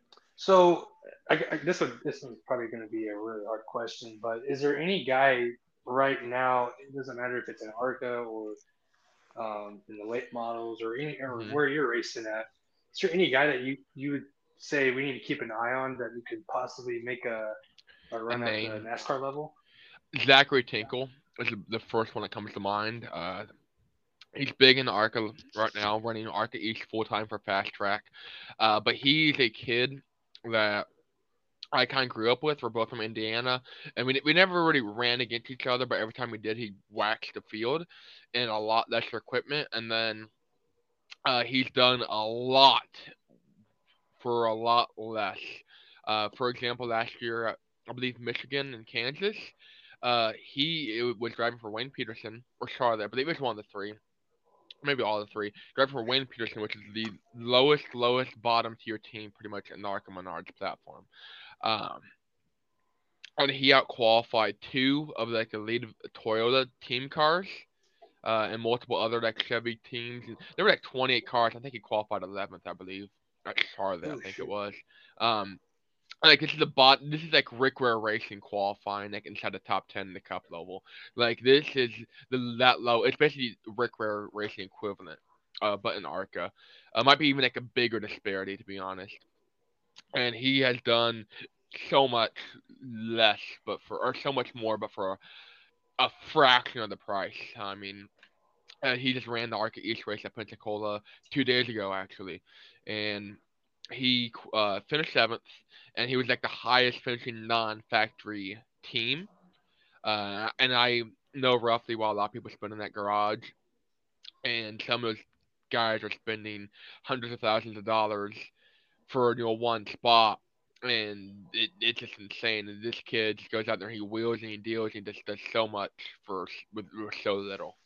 so I, I, this one this one's probably going to be a really hard question, but is there any guy right now? It doesn't matter if it's an ARCA or um, in the late models or any or mm-hmm. where you're racing at. Is there any guy that you you would say we need to keep an eye on that we could possibly make a a run a at the NASCAR level? Zachary Tinkle is the first one that comes to mind. Uh, he's big in the ARCA right now, running ARCA East full time for Fast Track. Uh, but he's a kid that I kind of grew up with. We're both from Indiana, and we we never really ran against each other. But every time we did, he waxed the field and a lot less equipment. And then uh, he's done a lot for a lot less. Uh, for example, last year, I believe Michigan and Kansas, uh, he was driving for Wayne Peterson or Charlotte. I believe it was one of the three, maybe all the three. Driving for Wayne Peterson, which is the lowest, lowest bottom tier team, pretty much in the ARCA Menards platform. Um, and he out qualified two of like the lead Toyota team cars. Uh, and multiple other like Chevy teams. And there were like twenty-eight cars. I think he qualified eleventh, I believe. At Charlotte, I think it was. Um, like this is the bot. This is like Rick Ware Racing qualifying, like inside the top ten in the Cup level. Like this is the that low. It's basically Rick Ware Racing equivalent, uh, but in ARCA. Uh, might be even like a bigger disparity, to be honest. And he has done so much less, but for or so much more, but for a, a fraction of the price. I mean, uh, he just ran the ARCA East race at Pensacola two days ago, actually, and he uh, finished seventh, and he was like the highest finishing non-factory team. Uh, and I know roughly what a lot of people spend in that garage, and some of those guys are spending hundreds of thousands of dollars for you know one spot, and it, it's just insane. And this kid just goes out there, he wheels and he deals, and he just does so much for with, with so little.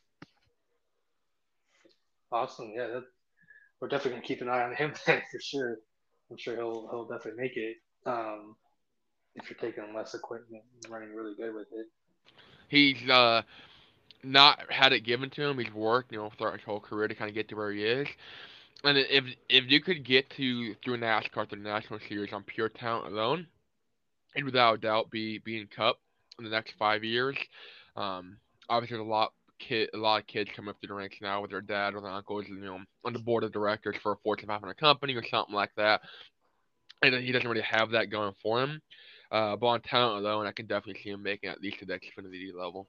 Awesome, yeah, that, we're definitely gonna keep an eye on him for sure. I'm sure he'll he'll definitely make it. Um, if you're taking less equipment and running really good with it. He's uh not had it given to him. He's worked, you know, throughout his whole career to kind of get to where he is. And if if you could get to through NASCAR through the National Series on pure talent alone, he'd without a doubt be be in Cup in the next five years. Um, obviously, there's a lot kid a lot of kids coming up through the ranks now with their dad or their uncles, you know, on the board of directors for a Fortune five hundred company or something like that. And he doesn't really have that going for him. Uh, but on talent alone, I can definitely see him making at least the Xfinity level.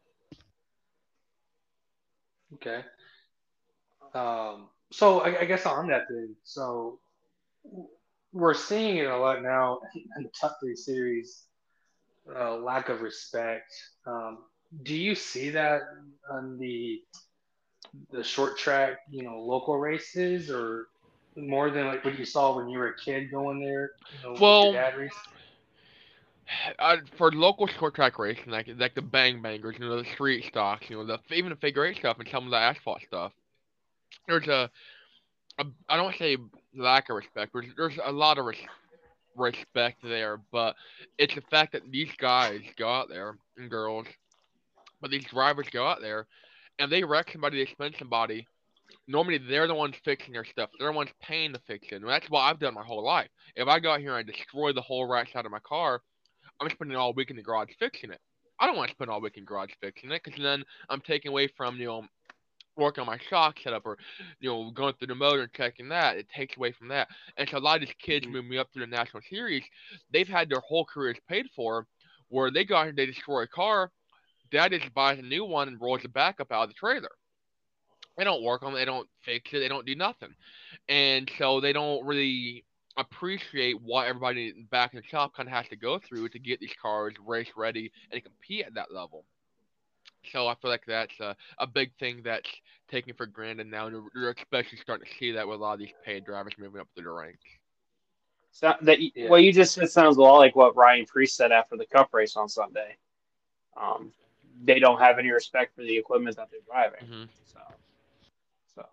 Okay. Um, so I, I guess on that then, so we're seeing it a lot now in the top three series. Uh, lack of respect. Um, do you see that on the the short track, you know, local races, or more than like what you saw when you were a kid going there, you know, well, with your dad race? Uh, for local short track racing, like like the bang bangers, you know, the street stocks, you know, the even the figure eight stuff and some of the asphalt stuff. There's a, a I don't want to say lack of respect, but there's a lot of res- respect there. But it's the fact that these guys go out there and girls, but these drivers go out there and they wreck somebody, they spend somebody. Normally, they're the ones fixing their stuff. They're the ones paying to fix it. And that's what I've done my whole life. If I go out here and I destroy the whole right side of my car, I'm spending all week in the garage fixing it. I don't want to spend all week in the garage fixing it because then I'm taking away from, you know, working on my shock setup or, you know, going through the motor and checking that. It takes away from that. And so a lot of these kids Mhm. move me up through the National Series. They've had their whole careers paid for where they go out here and they destroy a car. Dad just buys a new one and rolls the backup out of the trailer. They don't work on it. They don't fix it. They don't do nothing. And so they don't really appreciate what everybody back in the shop kind of has to go through to get these cars race ready and compete at that level. So I feel like that's a, a big thing that's taken for granted now, and you're especially starting to see that with a lot of these paid drivers moving up through the ranks. So that Yeah. what you just said sounds a lot like what Ryan Priest said after the Cup race on Sunday. Um, they don't have any respect for the equipment that they're driving. Mm-hmm. So, so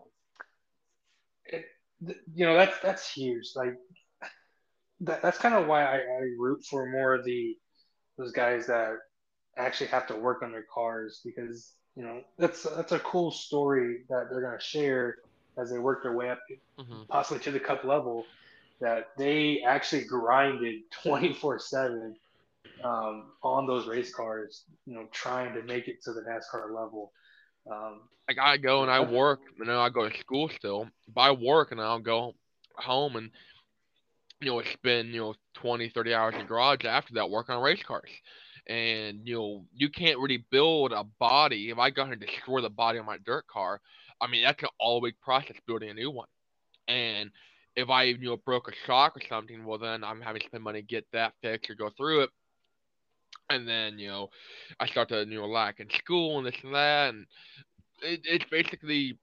It, th- you know, that's that's huge. Like that, that's kind of why I, I root for more of the those guys that actually have to work on their cars because you know that's that's a cool story that they're gonna share as they work their way up, Mm-hmm. possibly to the cup level. That they actually grinded twenty-four seven um, on those race cars, you know, trying to make it to the NASCAR level. Um, Like I go you and know, I that, work, and then I go to school still. But I work and I'll go home and you know spend you know twenty, thirty hours in the garage after that working on race cars. And you know you can't really build a body. If I go ahead and destroy the body on my dirt car, I mean that's an all week process building a new one. And if I you know broke a shock or something, well then I'm having to spend money to get that fixed or go through it. And then you know I start to you know lack in school and this and that, and it, it's basically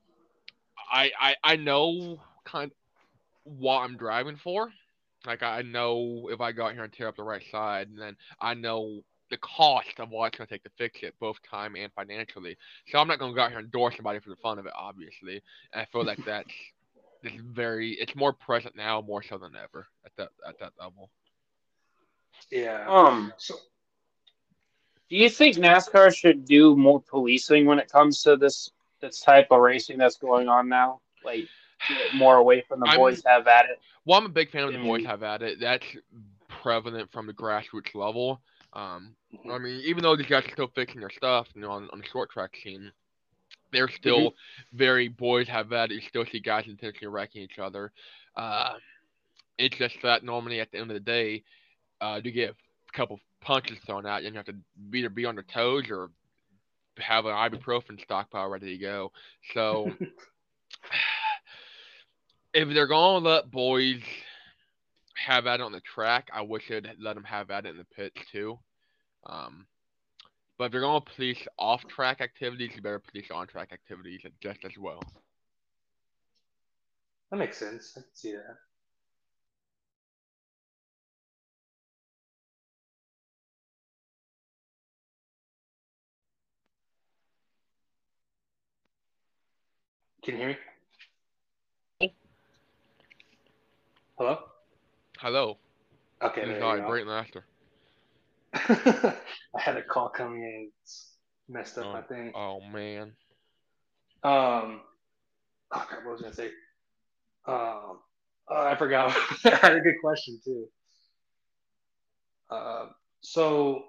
I, I I know kind of what I'm driving for. Like I know if I go out here and tear up the right side, and then I know the cost of what it's gonna take to fix it, both time and financially. So I'm not gonna go out here and endorse somebody for the fun of it, obviously. And I feel like that's it's very it's more present now more so than ever at that at that level. yeah. um, So do you think NASCAR should do more policing when it comes to this this type of racing that's going on now? Like get more away from the I'm boys have at it. well, I'm a big fan of the boys And have at it. That's prevalent from the grassroots level. Um, mhm, I mean, even though these guys are still fixing their stuff, you know, on, on the short track scene, they're mhm. still very boys have at it. You still see guys intentionally wrecking each other. Uh, it's just that normally at the end of the day, uh, you get a couple punches thrown at you, and you have to either be on your toes or have an ibuprofen stockpile ready to go. So if they're gonna let boys have at it on the track, I wish they'd let them have at it in the pits too. Um, but if they're gonna police off-track activities, you better police on-track activities just as well. That makes sense. I can see that. Can you hear me? Hello? Hello, Okay, this is there you I, go. Brayton Laster. I had a call coming in. It's messed up my Oh, thing. oh man. Um, oh crap, what was I gonna say? Um, oh, I forgot. I had a good question too. Uh, so,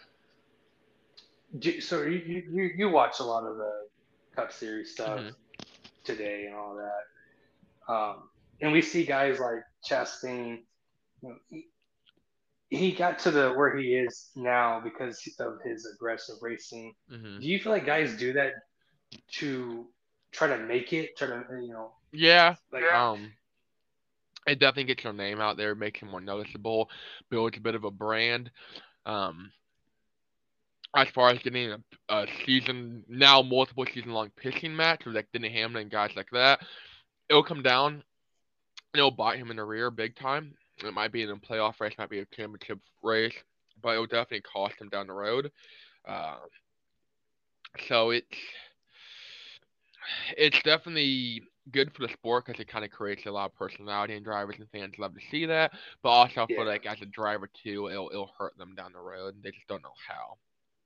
do, so you, you you you watch a lot of the Cup Series stuff Hmm. today and all that. Um, and we see guys like Chastain. You know, he, he got to the where he is now because of his aggressive racing. Hmm. Do you feel like guys do that to try to make it, try to you know Yeah. like Um, it definitely gets your name out there, makes you more noticeable, builds a bit of a brand. Um, as far as getting a, a season now multiple season long pitching match with like Denny Hamlin and guys like that, it'll come down. It'll bite him in the rear big time. It might be in a playoff race, might be a championship race. but it will definitely cost him down the road. Uh, so it's it's definitely good for the sport because it kind of creates a lot of personality in drivers, and fans love to see that. But also for Yeah, like as a driver too, it'll it'll hurt them down the road. They just don't know how.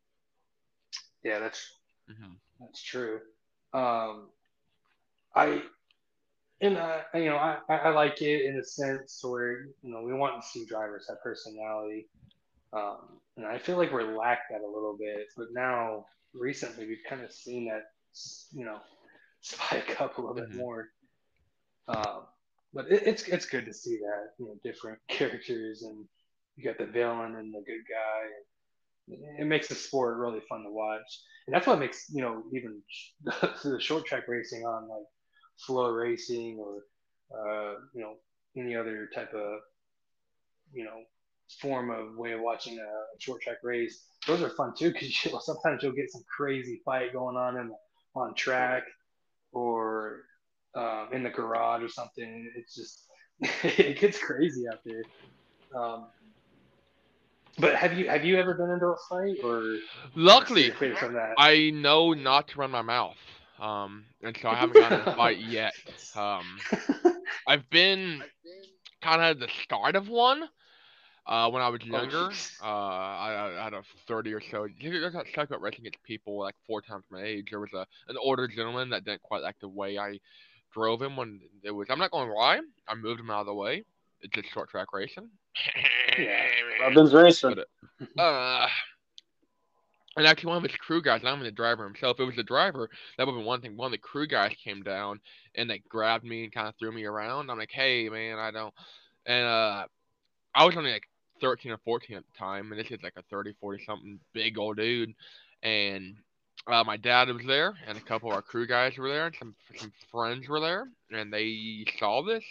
yeah, that's Hmm. that's true. Um, I and I, you know, I, I like it in a sense where you know we want to see drivers have personality. Um, and I feel like we're lacked that a little bit, but now recently we've kind of seen that, you know, spike up a little bit Hmm. more. Um, but it, it's it's good to see that, you know, different characters and you got the villain and the good guy. It makes the sport really fun to watch, and that's what makes you know even the short track racing on like flow racing or uh, you know any other type of you know form of way of watching a short track race. Those are fun too because you, sometimes you'll get some crazy fight going on in the, on track or um, in the garage or something. It's just it gets crazy out there. Um, but have you have you ever been into a fight or kind of stay Luckily, away from that? I know not to run my mouth, um, and so I haven't gotten in a fight yet. Um, I've been kind of at the start of one. Uh, when I was Oh younger, jeez. uh, I, I had a thirty or so. I got stuck up racing against people like four times my age. There was a an older gentleman that didn't quite like the way I drove him when it was. I'm not going to lie. I moved him out of the way. It's just short track racing. Yeah. Rubbin's racing. But uh, uh, and actually, one of his crew guys, not even the driver himself. If it was the driver, that would have been one thing. One of the crew guys came down and they grabbed me and kind of threw me around. I'm like, hey man, I don't. And uh, I was only like thirteen or fourteen at the time, and this is like a thirty, forty something big old dude. And uh, my dad was there, and a couple of our crew guys were there, and some some friends were there, and they saw this.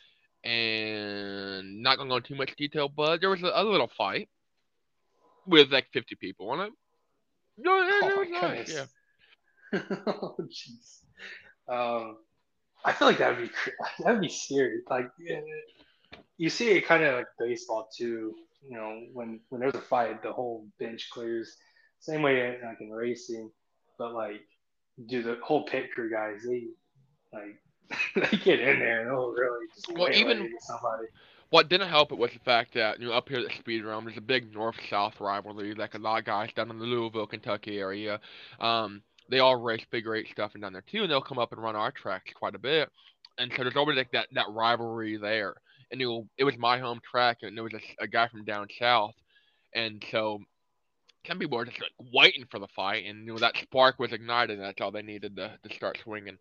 And not gonna go into too much detail, but there was a, a little fight with like fifty people on it. No, it, Oh it my was nice, yeah. goodness. Oh jeez. Um, I feel like that would be that would be scary. Like yeah, you see it kind of like baseball too. You know, when when there's a fight, the whole bench clears. Same way like in racing, but like do the whole pit crew guys they like they get in there and they'll really just Well, waylay even somebody. what didn't help it was the fact that you know up here at the speed realm, there's a big north-south rivalry. Like a lot of guys down in the Louisville, Kentucky area, um, they all race big rate stuff and down there too, and they'll come up and run our tracks quite a bit. And so there's always like that that rivalry there. And you know, it was my home track, and there was a, a guy from down south, and so some people were just like waiting for the fight, and you know that spark was ignited, and that's all they needed to to start swinging.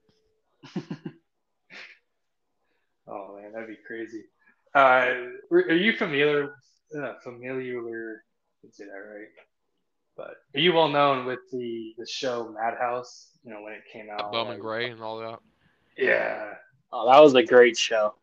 Oh man, that'd be crazy. Uh, are you familiar uh, familiar? Let's say that right. But are you well known with the the show Madhouse? You know when it came That out, Bowman like Gray and all that. yeah, Oh, that was a great show.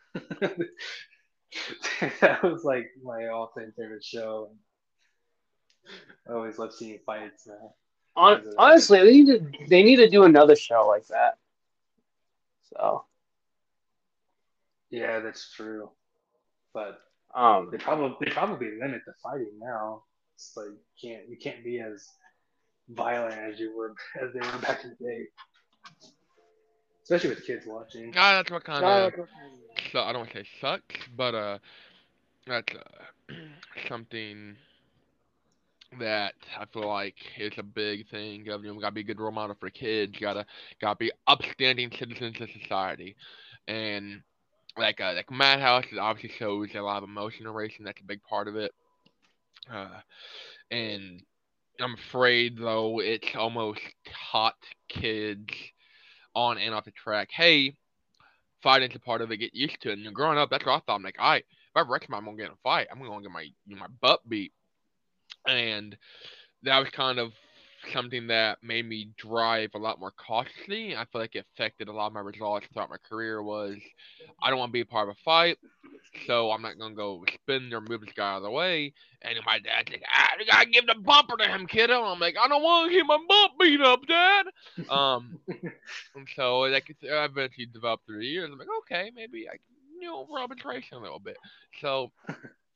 that was like my all-time favorite show. I always love seeing fights now On, because of that. honestly, they need to they need to do another show like that. So, Yeah, that's true. But um, they probably they probably limit the fighting now. It's like you can't you can't be as violent as you were as they were back in the day, especially with kids watching. Ah, that's what kind uh, of so I don't want to say sucks, but uh, that's uh, something that I feel like is a big thing. Of, you know, we gotta be a good role model for kids. Gotta gotta be upstanding citizens of society, and like uh, like Madhouse it obviously shows a lot of emotional racing. That's a big part of it. Uh, and I'm afraid though it's almost taught kids on and off the track. Hey, fighting's a part of it. Get used to it. And growing up, that's what I thought. I'm like, all right, if I wreck my, I'm gonna get in a fight. I'm gonna get my you know, my butt beat. And that was kind of something that made me drive a lot more cautiously. I feel like it affected a lot of my results throughout my career. Was I don't want to be a part of a fight, so I'm not gonna go spin or move this guy out of the way. And my dad's like, ah, you gotta give the bumper to him, kiddo. I'm like, I don't want to get my butt beat up, Dad. Um, and so like I eventually developed through the years. I'm like, okay, maybe I you know Robin's racing a little bit. So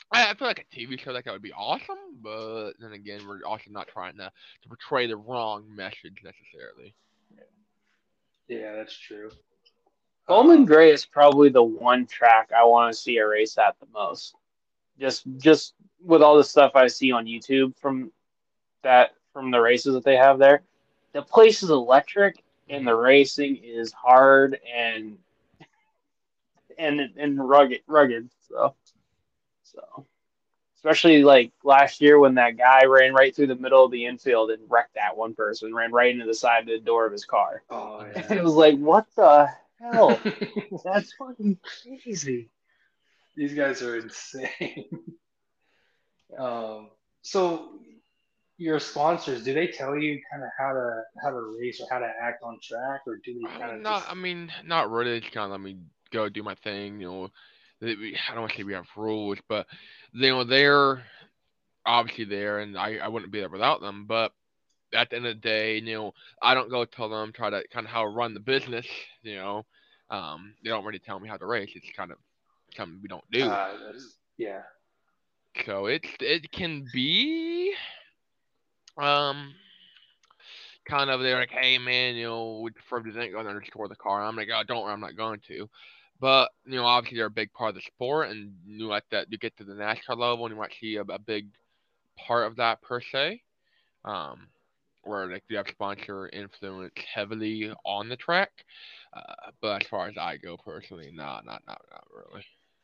I, I feel like a T V show like that would be awesome, but then again, we're also not trying to, to portray the wrong message necessarily. Yeah, that's true. Bowman Um, Gray is probably the one track I want to see a race at the most. Just just with all the stuff I see on YouTube from that from the races that they have there, the place is electric and the Mhm. racing is hard and and and rugged rugged. So so especially like last year when that guy ran right through the middle of the infield and wrecked that one person, ran right into the side of the door of his car. oh It was like, what the hell? yeah. That's fucking crazy. These guys are insane. Um, so your sponsors, do they tell you kind of how to how to race or how to act on track, or do they I kind mean, of not. just? I mean, not really. It's kind of let me go do my thing. You know, They- we- I don't want to say we have rules, but you know they're obviously there, and I, I wouldn't be there without them. But at the end of the day, you know, I don't go tell them try to kind of how to run the business. You know, um, they don't really tell me how to race. It's kind of something we don't do. Uh, that's, yeah. So it's it can be um kind of they're like, hey man, you know, we prefer if you didn't go there and score the car. I'm like, oh, don't worry, I'm not going to. But you know, obviously they're a big part of the sport, and you know, at that you get to the NASCAR level, and you might see a, a big part of that per se. Um, where like you have sponsor influence heavily on the track. Uh, but as far as I go personally, nah, not not not really.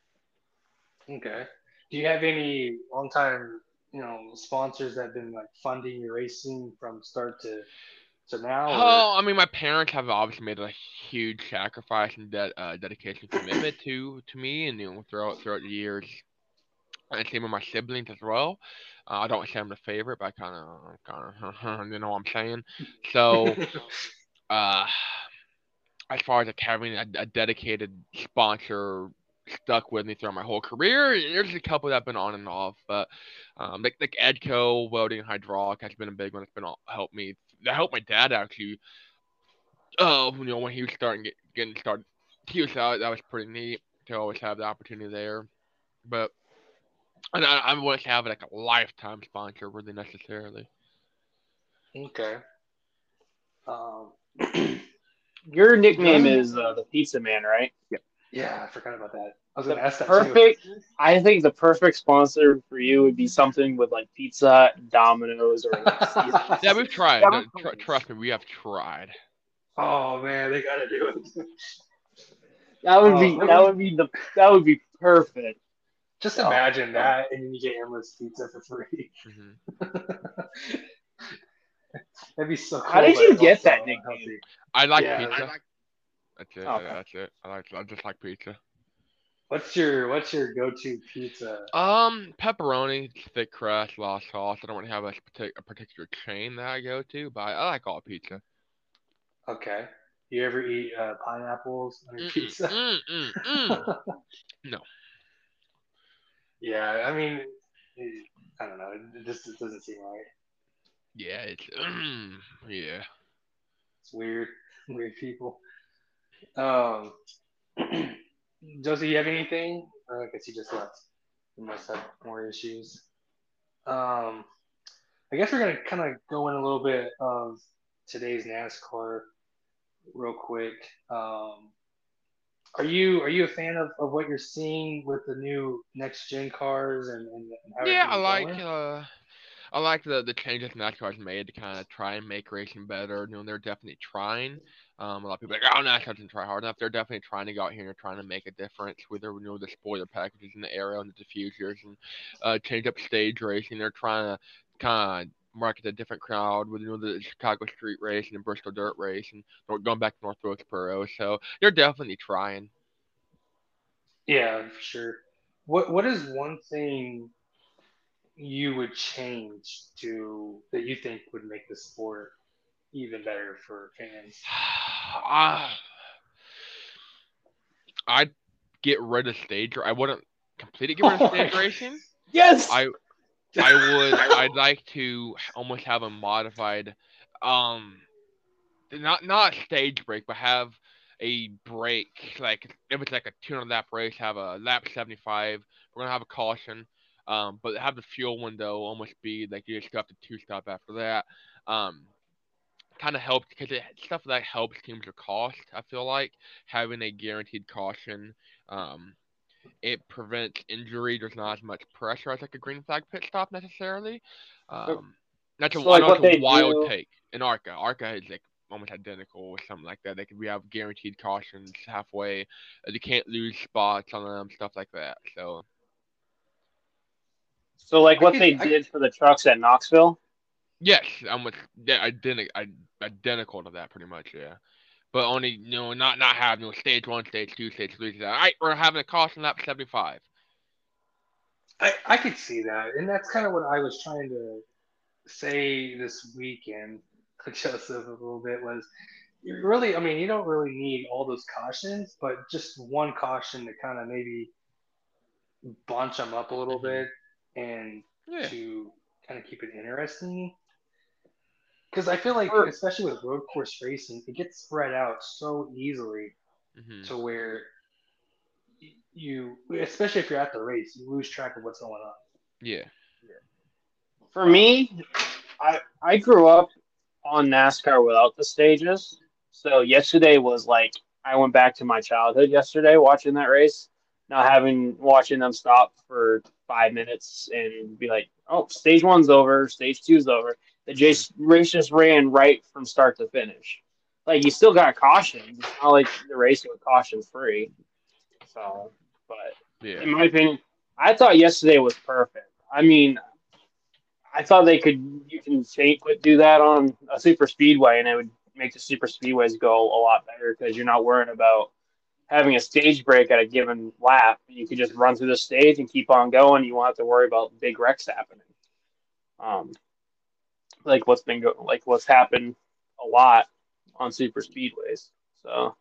Okay. Do you have any long time, you know, sponsors that have been like funding your racing from start to to now, or? Oh, I mean, my parents have obviously made a huge sacrifice and de- uh, dedication, commitment to to me, and you know, throughout throughout the years, and same with my siblings as well. Uh, I don't say I'm the favorite, but I kind of, kind of, you know what I'm saying. So, uh, as far as like having a, a dedicated sponsor stuck with me throughout my whole career, there's a couple that have been on and off, but um, like like Edco welding and hydraulic has been a big one. It's been all, helped me. That helped my dad actually. Uh, you know when he was starting get, getting started, he was out. That was pretty neat to always have the opportunity there. But and I, I wouldn't have like a lifetime sponsor really necessarily. Okay. Um, Your nickname Josie? is uh, the Pizza Man, right? Yeah, I forgot about that. I was The gonna ask that too. perfect, I think the perfect sponsor for you would be something with like Pizza Hut, Domino's, or like Yeah, Caesars. we've tried. No, tr- trust me, we have tried. Oh man, they gotta do it. That would Oh, be what that we would be the that would be perfect. just So, imagine that, and then you get endless pizza for free. Hmm. That'd be so how cool, did but you get that also nickname? unhealthy. I like Yeah. pizza. That's it. Oh, I, okay. that's it. I like. I just like pizza. What's your what's your go-to pizza? Um, pepperoni, thick crust, lost sauce. I don't really have a, partic- a particular chain that I go to, but I, I like all pizza. Okay. You ever eat uh, pineapples on your Mm pizza? mm mm mm. No. Yeah, I mean, it- I don't know. It just it doesn't seem right. Yeah, it's mm, yeah. It's weird, weird people. Um, Josie, you have anything? Uh, I guess you just left. You must have more issues. Um, I guess we're gonna kind of go in a little bit of today's NASCAR real quick. Um, are you are you a fan of, of what you're seeing with the new next gen cars and, and, and how Yeah, I everything's like going? uh I like the the changes NASCAR's made to kind of try and make racing better. You know, they're definitely trying. Um, a lot of people are like, oh, NASCAR doesn't try hard enough. They're definitely trying to go out here and they're trying to make a difference with their, you know, the spoiler packages in the aero and the diffusers and uh, change up stage racing. They're trying to kind of market a different crowd with, you know, the Chicago Street Race and the Bristol Dirt Race and they're going back to North Wilkesboro. So they're definitely trying. Yeah, for sure. What what is one thing you would change to that you think would make the sport even better for fans? Ah, I'd get rid of stage. I wouldn't completely get rid of Oh my stage racing. Yes. I I would. I'd like to almost have a modified, um, not not stage break, but have a break. Like if it's like a two hundred lap race, have a lap seventy five. We're gonna have a caution. Um, but have the fuel window almost be like you just go up to two stop after that. Um, kind of helps because it stuff like that helps teams with cost. I feel like having a guaranteed caution. Um, it prevents injury. There's not as much pressure as like a green flag pit stop necessarily. So, Um, that's a, so I like know it's what a they wild do. take. In Arca, Arca is like almost identical or something like that. They could we have guaranteed cautions halfway. Uh, You can't lose spots on them, stuff like that. So So like I what could they I did for the trucks at Knoxville. yes, I'm with yeah, identical, identical to that pretty much. Yeah. But only you know not not having you know, stage one, stage two, stage three. All right, we're having a caution lap seventy-five. I, I could see that, and that's kind of what I was trying to say this weekend to Joseph a little bit was you really, I mean, you don't really need all those cautions, but just one caution to kind of maybe bunch them up a little Hmm. bit and Yeah. to kind of keep it interesting. Because I feel like, For especially with road course racing, it gets spread out so easily Hmm. to where you, especially if you're at the race, you lose track of what's going on. Yeah. for me, I I grew up on NASCAR without the stages. So yesterday was like I went back to my childhood yesterday watching that race. Now having watching them stop for five minutes and be like, oh, stage one's over, stage two's over. The Hmm. Jace race just ran right from start to finish. Like you still got cautions. It's not like the racing with cautions free. So, but Yeah. in my opinion, I thought yesterday was perfect. I mean, I thought they could you can change, do that on a super speedway, and it would make the super speedways go a lot better because you're not worrying about having a stage break at a given lap. You could just run through the stage and keep on going. You won't have to worry about big wrecks happening. Um, like what's been go- like what's happened a lot on super speedways. So,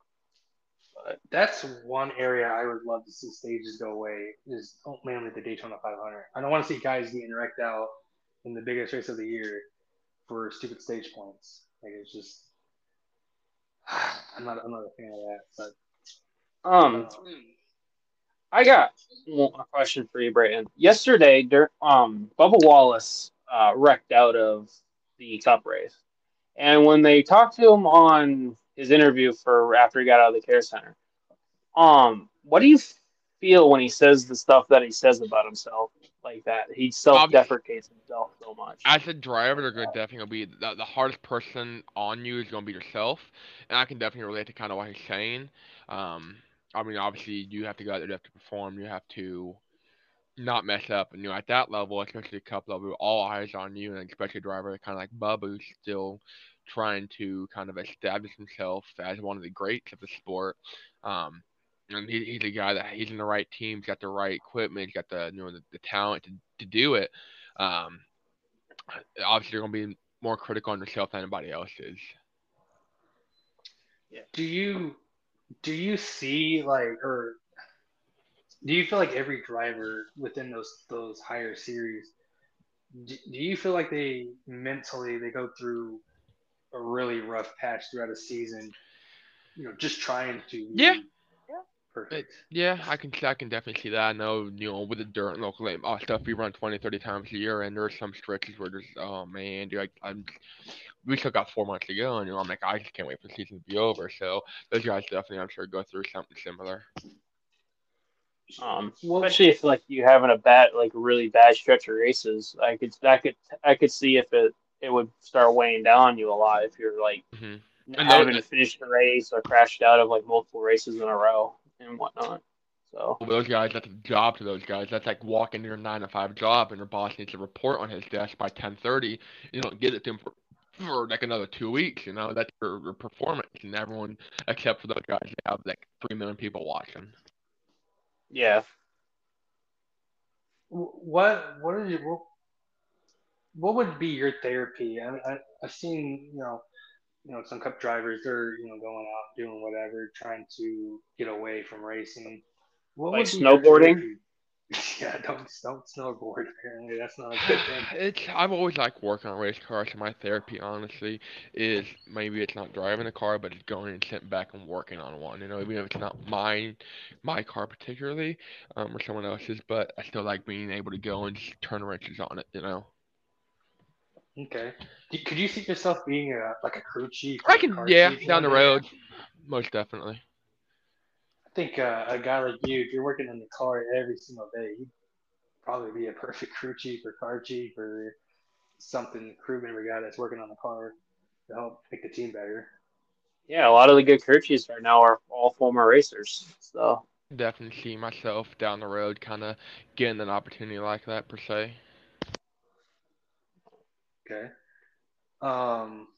but That's one area I would love to see stages go away is mainly the Daytona five hundred. I don't want to see guys getting wrecked out in the biggest race of the year for stupid stage points. Like it's just, I'm not, I'm not a fan of that. But um, uh, I got a question for you, Brayton. Yesterday, dur- um, Bubba Wallace uh, wrecked out of the Cup race. And when they talked to him on his interview for after he got out of the care center, um, what do you feel when he says the stuff that he says about himself like that? He Obviously, self-deprecates himself so much. as a driver, they're going to definitely gonna be the, the hardest person on you is going to be yourself, and I can definitely relate to kind of what he's saying. Um, I mean, obviously, you have to go out there, you have to perform, you have to not mess up, and you know, at that level, especially a cup level, all eyes on you, and especially a driver kind of like Bubba, who's still trying to kind of establish himself as one of the greats of the sport. Um, and he, he's a guy that he's in the right team, he's got the right equipment, he's got the you know the, the talent to, to do it. Um, obviously you're gonna be more critical on yourself than anybody else is. Yeah. do you do you see like or do you feel like every driver within those those higher series do, do you feel like they mentally they go through a really rough patch throughout a season, you know, just trying to Yeah, be it, perfect? yeah, I can I can definitely see that. I know you know with the dirt and local lane uh, stuff we run twenty, thirty times a year, and there's some stretches where there's oh man, dude, I, I'm we still got four months to go, and you know I'm like I just can't wait for the season to be over. So those guys definitely I'm sure go through something similar. Um, Well, especially if like you having a bad, like a really bad stretch of races, I could, I could, I could see if it it would start weighing down on you a lot if you're like Hmm. And those, having finished the race or crashed out of like multiple races in a row and whatnot. So those guys, that's a job to those guys. That's like walking to your nine to five job, and your boss needs a report on his desk by ten thirty. You don't get it to him for, for like another two weeks. You know that's your, your performance, and everyone except for those guys, they have like three million people watching. yeah, what what is your what, what would be your therapy? I, I I've seen you know you know some cup drivers they're you know going out doing whatever trying to get away from racing. What like would be your snowboarding. therapy? Yeah, don't don't snowboard. Apparently, that's not a good thing. It's I've always liked working on race cars. So my therapy, honestly, is maybe it's not driving a car, but it's going and sitting back and working on one. You know, even if it's not mine, my car particularly, um, or someone else's, but I still like being able to go and just turn wrenches on it. You know, Okay. Do- Could you see yourself being a like a crew chief I or a can, car yeah, chief down one the day? road, most definitely. I think uh, a guy like you, if you're working on the car every single day, you'd probably be a perfect crew chief or car chief or something crew member guy that's working on the car to help make the team better. Yeah, a lot of the good crew chiefs right now are all former racers. So Definitely see myself down the road, kind of getting an opportunity like that per se. Okay. Um.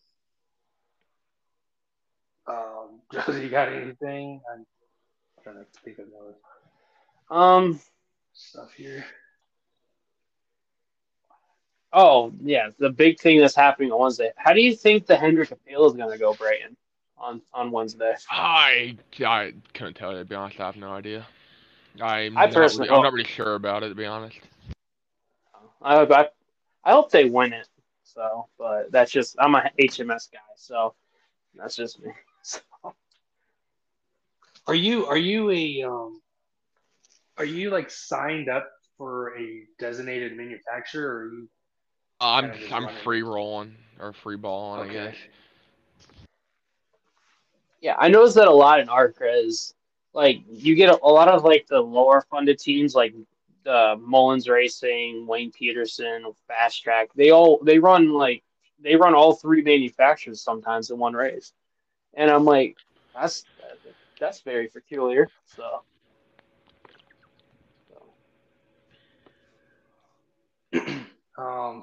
Um. Josie, you got anything? I'm trying to think of more um stuff here. oh yeah, the big thing that's happening on Wednesday. How do you think the Hendrick appeal is gonna go, Brighton, on, on Wednesday? I I couldn't tell you to be honest. I have no idea. I I'm not personally really I'm well not really sure about it to be honest. I I, I hope they win it. So but that's just I'm a H M S guy, so that's just me. So, Are you are you a um are you like signed up for a designated manufacturer, or are you kind I'm of just I'm running free it? rolling or free balling, I Okay. guess. yeah, I noticed that a lot in ARCA is like you get a, a lot of like the lower funded teams like the Mullins Racing, Wayne Peterson, Fast Track. They all they run like they run all three manufacturers sometimes in one race, and I'm like, that's that's very peculiar. So, um,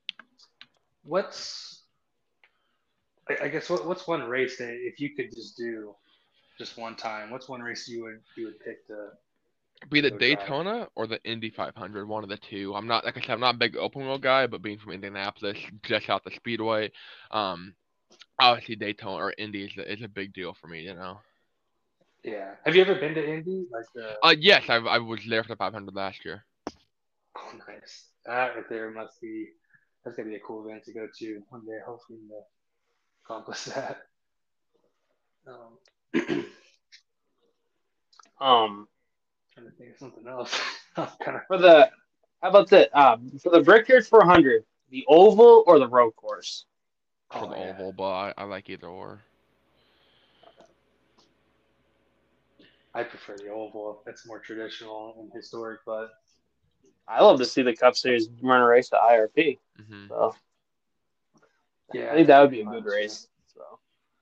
what's I, I guess what what's one race that if you could just do just one time, what's one race you would you would pick to Be to the go drive? Daytona or the Indy five hundred, one of the two. I'm not like I said, I'm not a big open wheel guy, but being from Indianapolis, just out the speedway, um, obviously Daytona or Indy is a, is a big deal for me. You know. Yeah. Have you ever been to Indy? Like the Uh, yes, I I was there for the five hundred last year. oh nice. That right there must be that's gonna be a cool event to go to one day. Hopefully to accomplish that. Um, um, trying to think of something else. I'm kind of for the how about the um for the Brickyard four hundred, the oval or the road course? For oh the yeah. oval, but I, I like either or. I prefer the oval. That's more traditional and historic, but I love to see the Cup Series run a race to I R P. Hmm. So I yeah, think that that would would be be a fun good too. race. So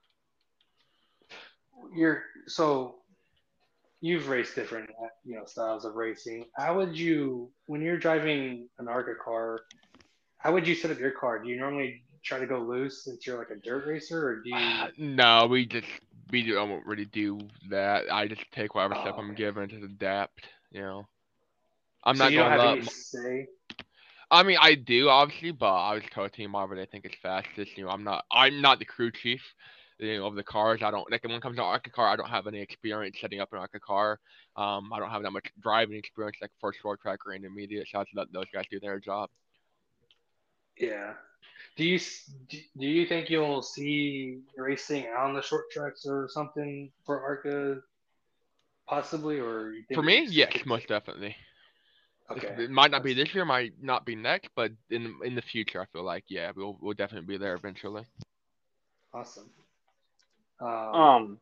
You're so you've raced different you know styles of racing. How would you when you're driving an ARCA car? How would you set up your car? Do you normally try to go loose since you're like a dirt racer, or do you? No, we just we don't really do that. I just take whatever step Oh, I'm okay. given to adapt. You know, I'm So not you don't going have up. any say. I mean, I do obviously, but I was co-team whatever they think is fastest. You know, I'm not. I'm not the crew chief. You know, of the cars. I don't like when it comes to ARCA car. I don't have any experience setting up an ARCA car. Um, I don't have that much driving experience like for short track or intermediate. So I just let those guys do their job. Yeah. Do you do you think you'll see racing on the short tracks or something for ARCA possibly, or you For think me, it's yes, it's most definitely. This, okay? it might not be That's this year, might not be next, but in in the future, I feel like yeah, we'll we'll definitely be there eventually. awesome. Um, um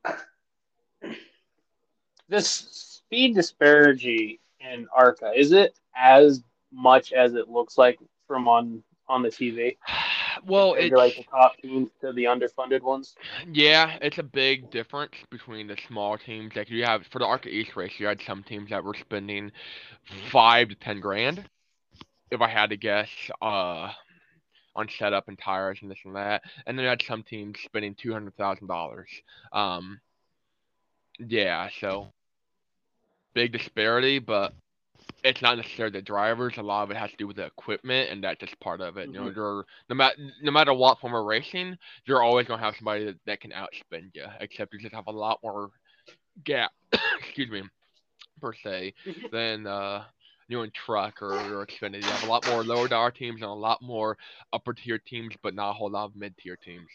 this speed disparity in ARCA, is it as much as it looks like from on on the T V Well, compared to it's like the top teams to the underfunded ones? yeah, it's a big difference between the small teams. Like you have for the Arca East race, you had some teams that were spending five to ten grand, if I had to guess, uh, on setup and tires and this and that. And then you had some teams spending two hundred thousand dollars. Um, yeah, so big disparity, but it's not necessarily the drivers. A lot of it has to do with the equipment, and that's just part of it. You know, Hmm. you're no matter no matter what form of racing, you're always gonna have somebody that, that can outspin you. Except you just have a lot more gap. Excuse me, per se, than uh, you know, in truck or, or Xfinity. You have a lot more lower dollar teams and a lot more upper tier teams, but not a whole lot of mid tier teams.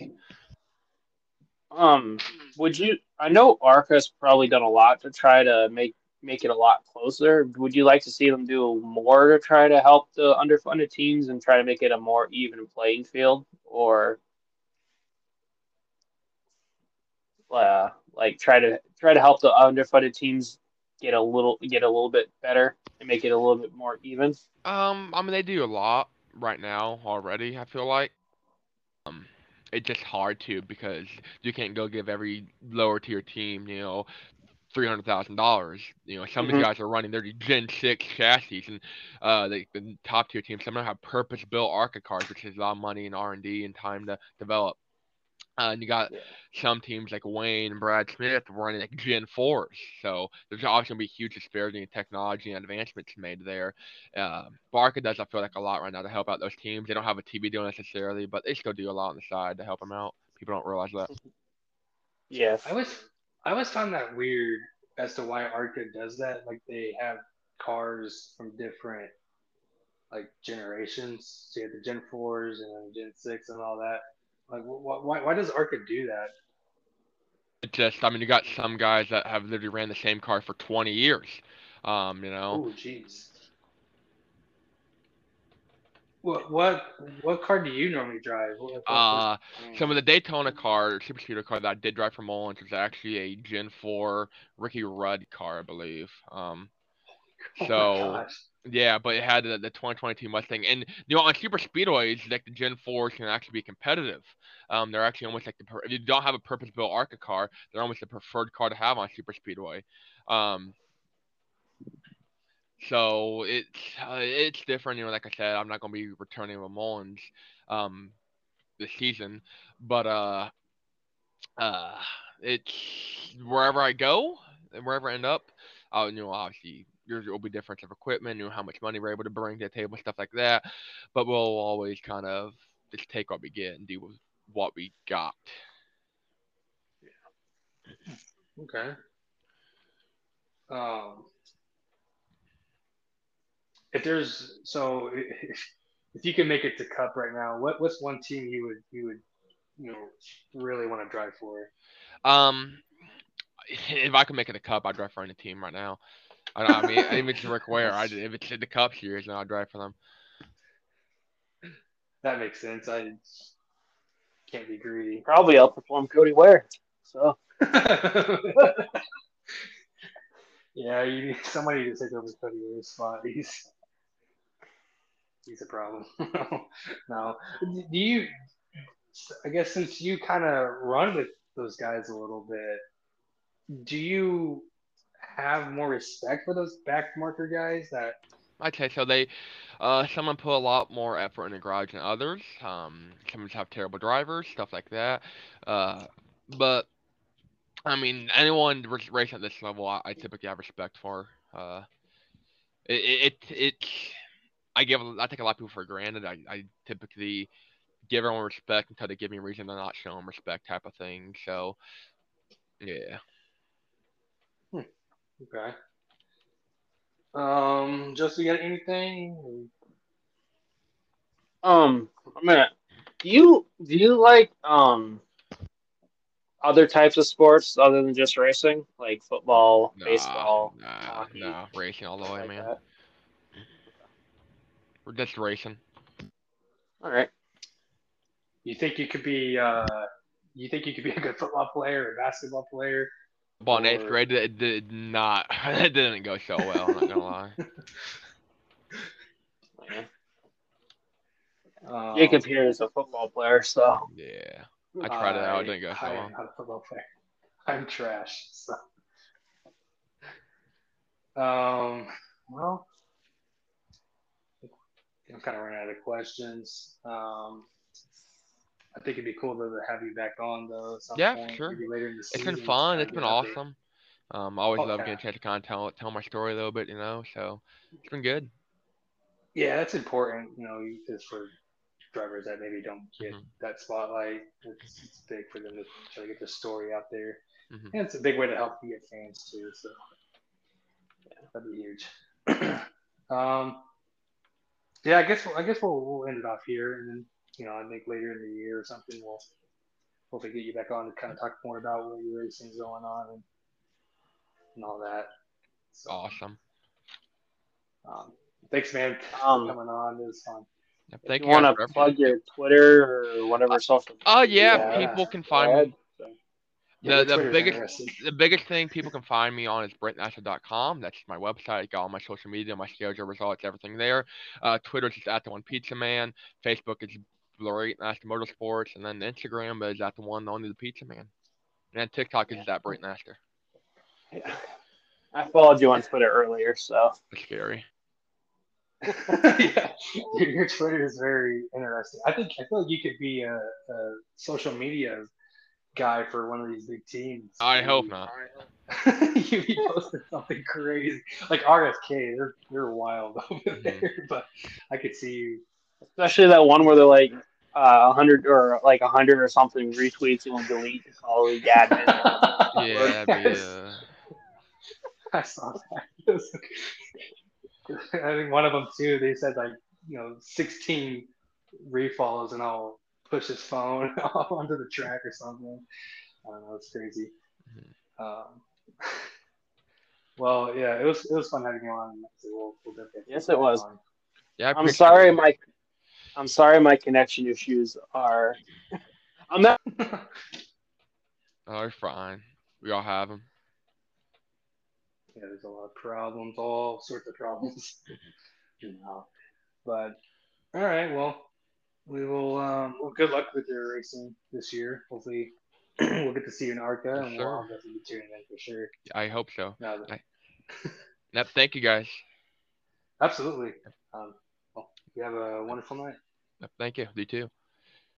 Um, would you? I know Arca's probably done a lot to try to make make it a lot closer. Would you like to see them do more to try to help the underfunded teams and try to make it a more even playing field, or uh, like try to try to help the underfunded teams get a little get a little bit better and make it a little bit more even? Um, I mean, they do a lot right now already, I feel like. Um, it's just hard to because you can't go give every lower tier team, you know, three hundred thousand dollars. You know, some of these Hmm. guys are running their Gen six chassis, and uh, the, the top tier teams. Some of them have purpose built ARCA cars, which is a lot of money and R and D and time to develop. Uh, and you got Yeah. some teams like Wayne and Brad Smith running like Gen fours. So there's obviously going to be huge disparity in technology and advancements made there. Uh, Barca does, I feel like, a lot right now to help out those teams. They don't have a T V deal necessarily, but they still do a lot on the side to help them out. People don't realize that. Yes. I always I always found that weird as to why Arca does that. Like they have cars from different like generations. So you have the Gen fours and then Gen six and all that. Like wh- why why does Arca do that? It just, I mean, you got some guys that have literally ran the same car for twenty years. Um, you know, Oh jeez. What what what car do you normally drive? What, what, what uh, I mean, some of the Daytona car, super speeder car that I did drive for Mullins was actually a Gen four Ricky Rudd car, I believe. Um, oh my so gosh. yeah, but it had the, the twenty twenty-two Mustang, and you know, on super speedways, like the Gen fours can actually be competitive. Um, they're actually almost like the per- if you don't have a purpose-built ARCA car, they're almost the preferred car to have on super speedway. Um, So it's uh, it's different, you know. Like I said, I'm not gonna be returning with Mullins um this season, but uh uh it's wherever I go and wherever I end up, I'll you know obviously yours will be difference of equipment, you know how much money we're able to bring to the table, stuff like that. But we'll always kind of just take what we get and do with what we got. Okay. Um, if there's so if, if you can make it to Cup right now, what what's one team you would you would you know really want to drive for? Um, if I could make it a cup, I'd drive for any team right now. I, I mean, even if it's Rick Ware, I That's if it's in the Cup series, then I'd drive for them. that makes sense. I can't be He greedy. probably outperformed Cody Ware. So Yeah, you need somebody to take over Cody Ware's spot. He's he's a problem. No, do you? I guess since you kind of run with those guys a little bit, do you have more respect for those back marker guys that I'd say so. They, uh, some put a lot more effort in the garage than others. Um, some have terrible drivers, stuff like that. Uh, but I mean, anyone r- racing at this level, I, I typically have respect for. Uh, it, it, it, I give, I take a lot of people for granted. I, I typically give everyone respect until they give me a reason to not show them respect, type of thing. So yeah. hmm, okay. Um, just you got anything? um I'm gonna do you do you like um other types of sports other than just racing, like football, Nah, baseball, nah, hockey, nah. Racing all the stuff way, like man. that? We're just racing. All right. You think you could be uh you think you could be a good football player or basketball player Ball in eighth or grade, it did not. It didn't go so well. I'm not gonna lie. Yeah. Jacob um here is a football player, so Yeah, I tried it out. It I didn't go so I am well. not a football player. I'm trash. So um well I'm kind of running out of questions. Um I think it'd be cool to have you back on though at some Yeah, for point, sure. maybe later in the It's been season, just fun. kind It's of been get an update. awesome. Um, I always Oh love yeah, getting a chance to kind of tell tell my story a little bit, you know. So it's been good. yeah, that's important. You know, just for drivers that maybe don't get Mhm. that spotlight. It's, it's big for them to try to get their story out there, Mhm. and it's a big way to help you get fans too. So that'd be huge. Um, yeah, I guess we'll, I guess we'll we'll end it off here, and then you know I think later in the year or something we'll hopefully get you back on to kind of talk more about what your racing's going on and, and all that. So, Awesome. um, thanks, man, for Um, coming on. It was fun. Yep, if thank you you guys want for to plug everything. your Twitter or whatever social Oh media yeah, you have, people can go find ahead. me. So, Yeah, The your the Twitter's biggest interesting. the biggest thing people can find me on is brent national dot com. That's my website. Got all my social media, my schedule, results, everything there. Uh, Twitter's just at the one pizza man. Facebook is Brayton Astor Motorsports, and then Instagram is at the one only the pizza man. And then TikTok is at Brayton Astor. yeah. I followed you on Twitter earlier, so That's scary. Yeah, your, your Twitter is very interesting. I think I feel like you could be a, a social media guy for one of these big teams. I You'd hope be- not. You'd be posting something crazy like R F K. They're they're wild over Mhm. there, but I could see you. especially that one where they're like uh, a hundred or like a hundred or something retweets and will delete the colleague admin. Yeah, that'd be uh. I saw that. It was- I think one of them too. They said like you know sixteen refollows and I'll push his phone off onto the track or something. I don't know. It's crazy. Mhm. Um, well, yeah, it was it was fun having you on. So we'll, we'll definitely Yes, get it back was. on. Yeah, I I'm appreciate sorry, it. my I'm sorry, my connection issues are. I'm not. Oh, they're fine. We all have them. Yeah, there's a lot of problems, all sorts of problems. you know. But all right, well, we will. Um, well, good luck with your racing this year. Hopefully, we'll get to see you in ARCA, Yes, and we'll sir. all definitely be tuning in for sure. I hope so. Now that- I, yep, thank you guys. Absolutely. Um, well, you have a wonderful night. Yep, thank you. You too.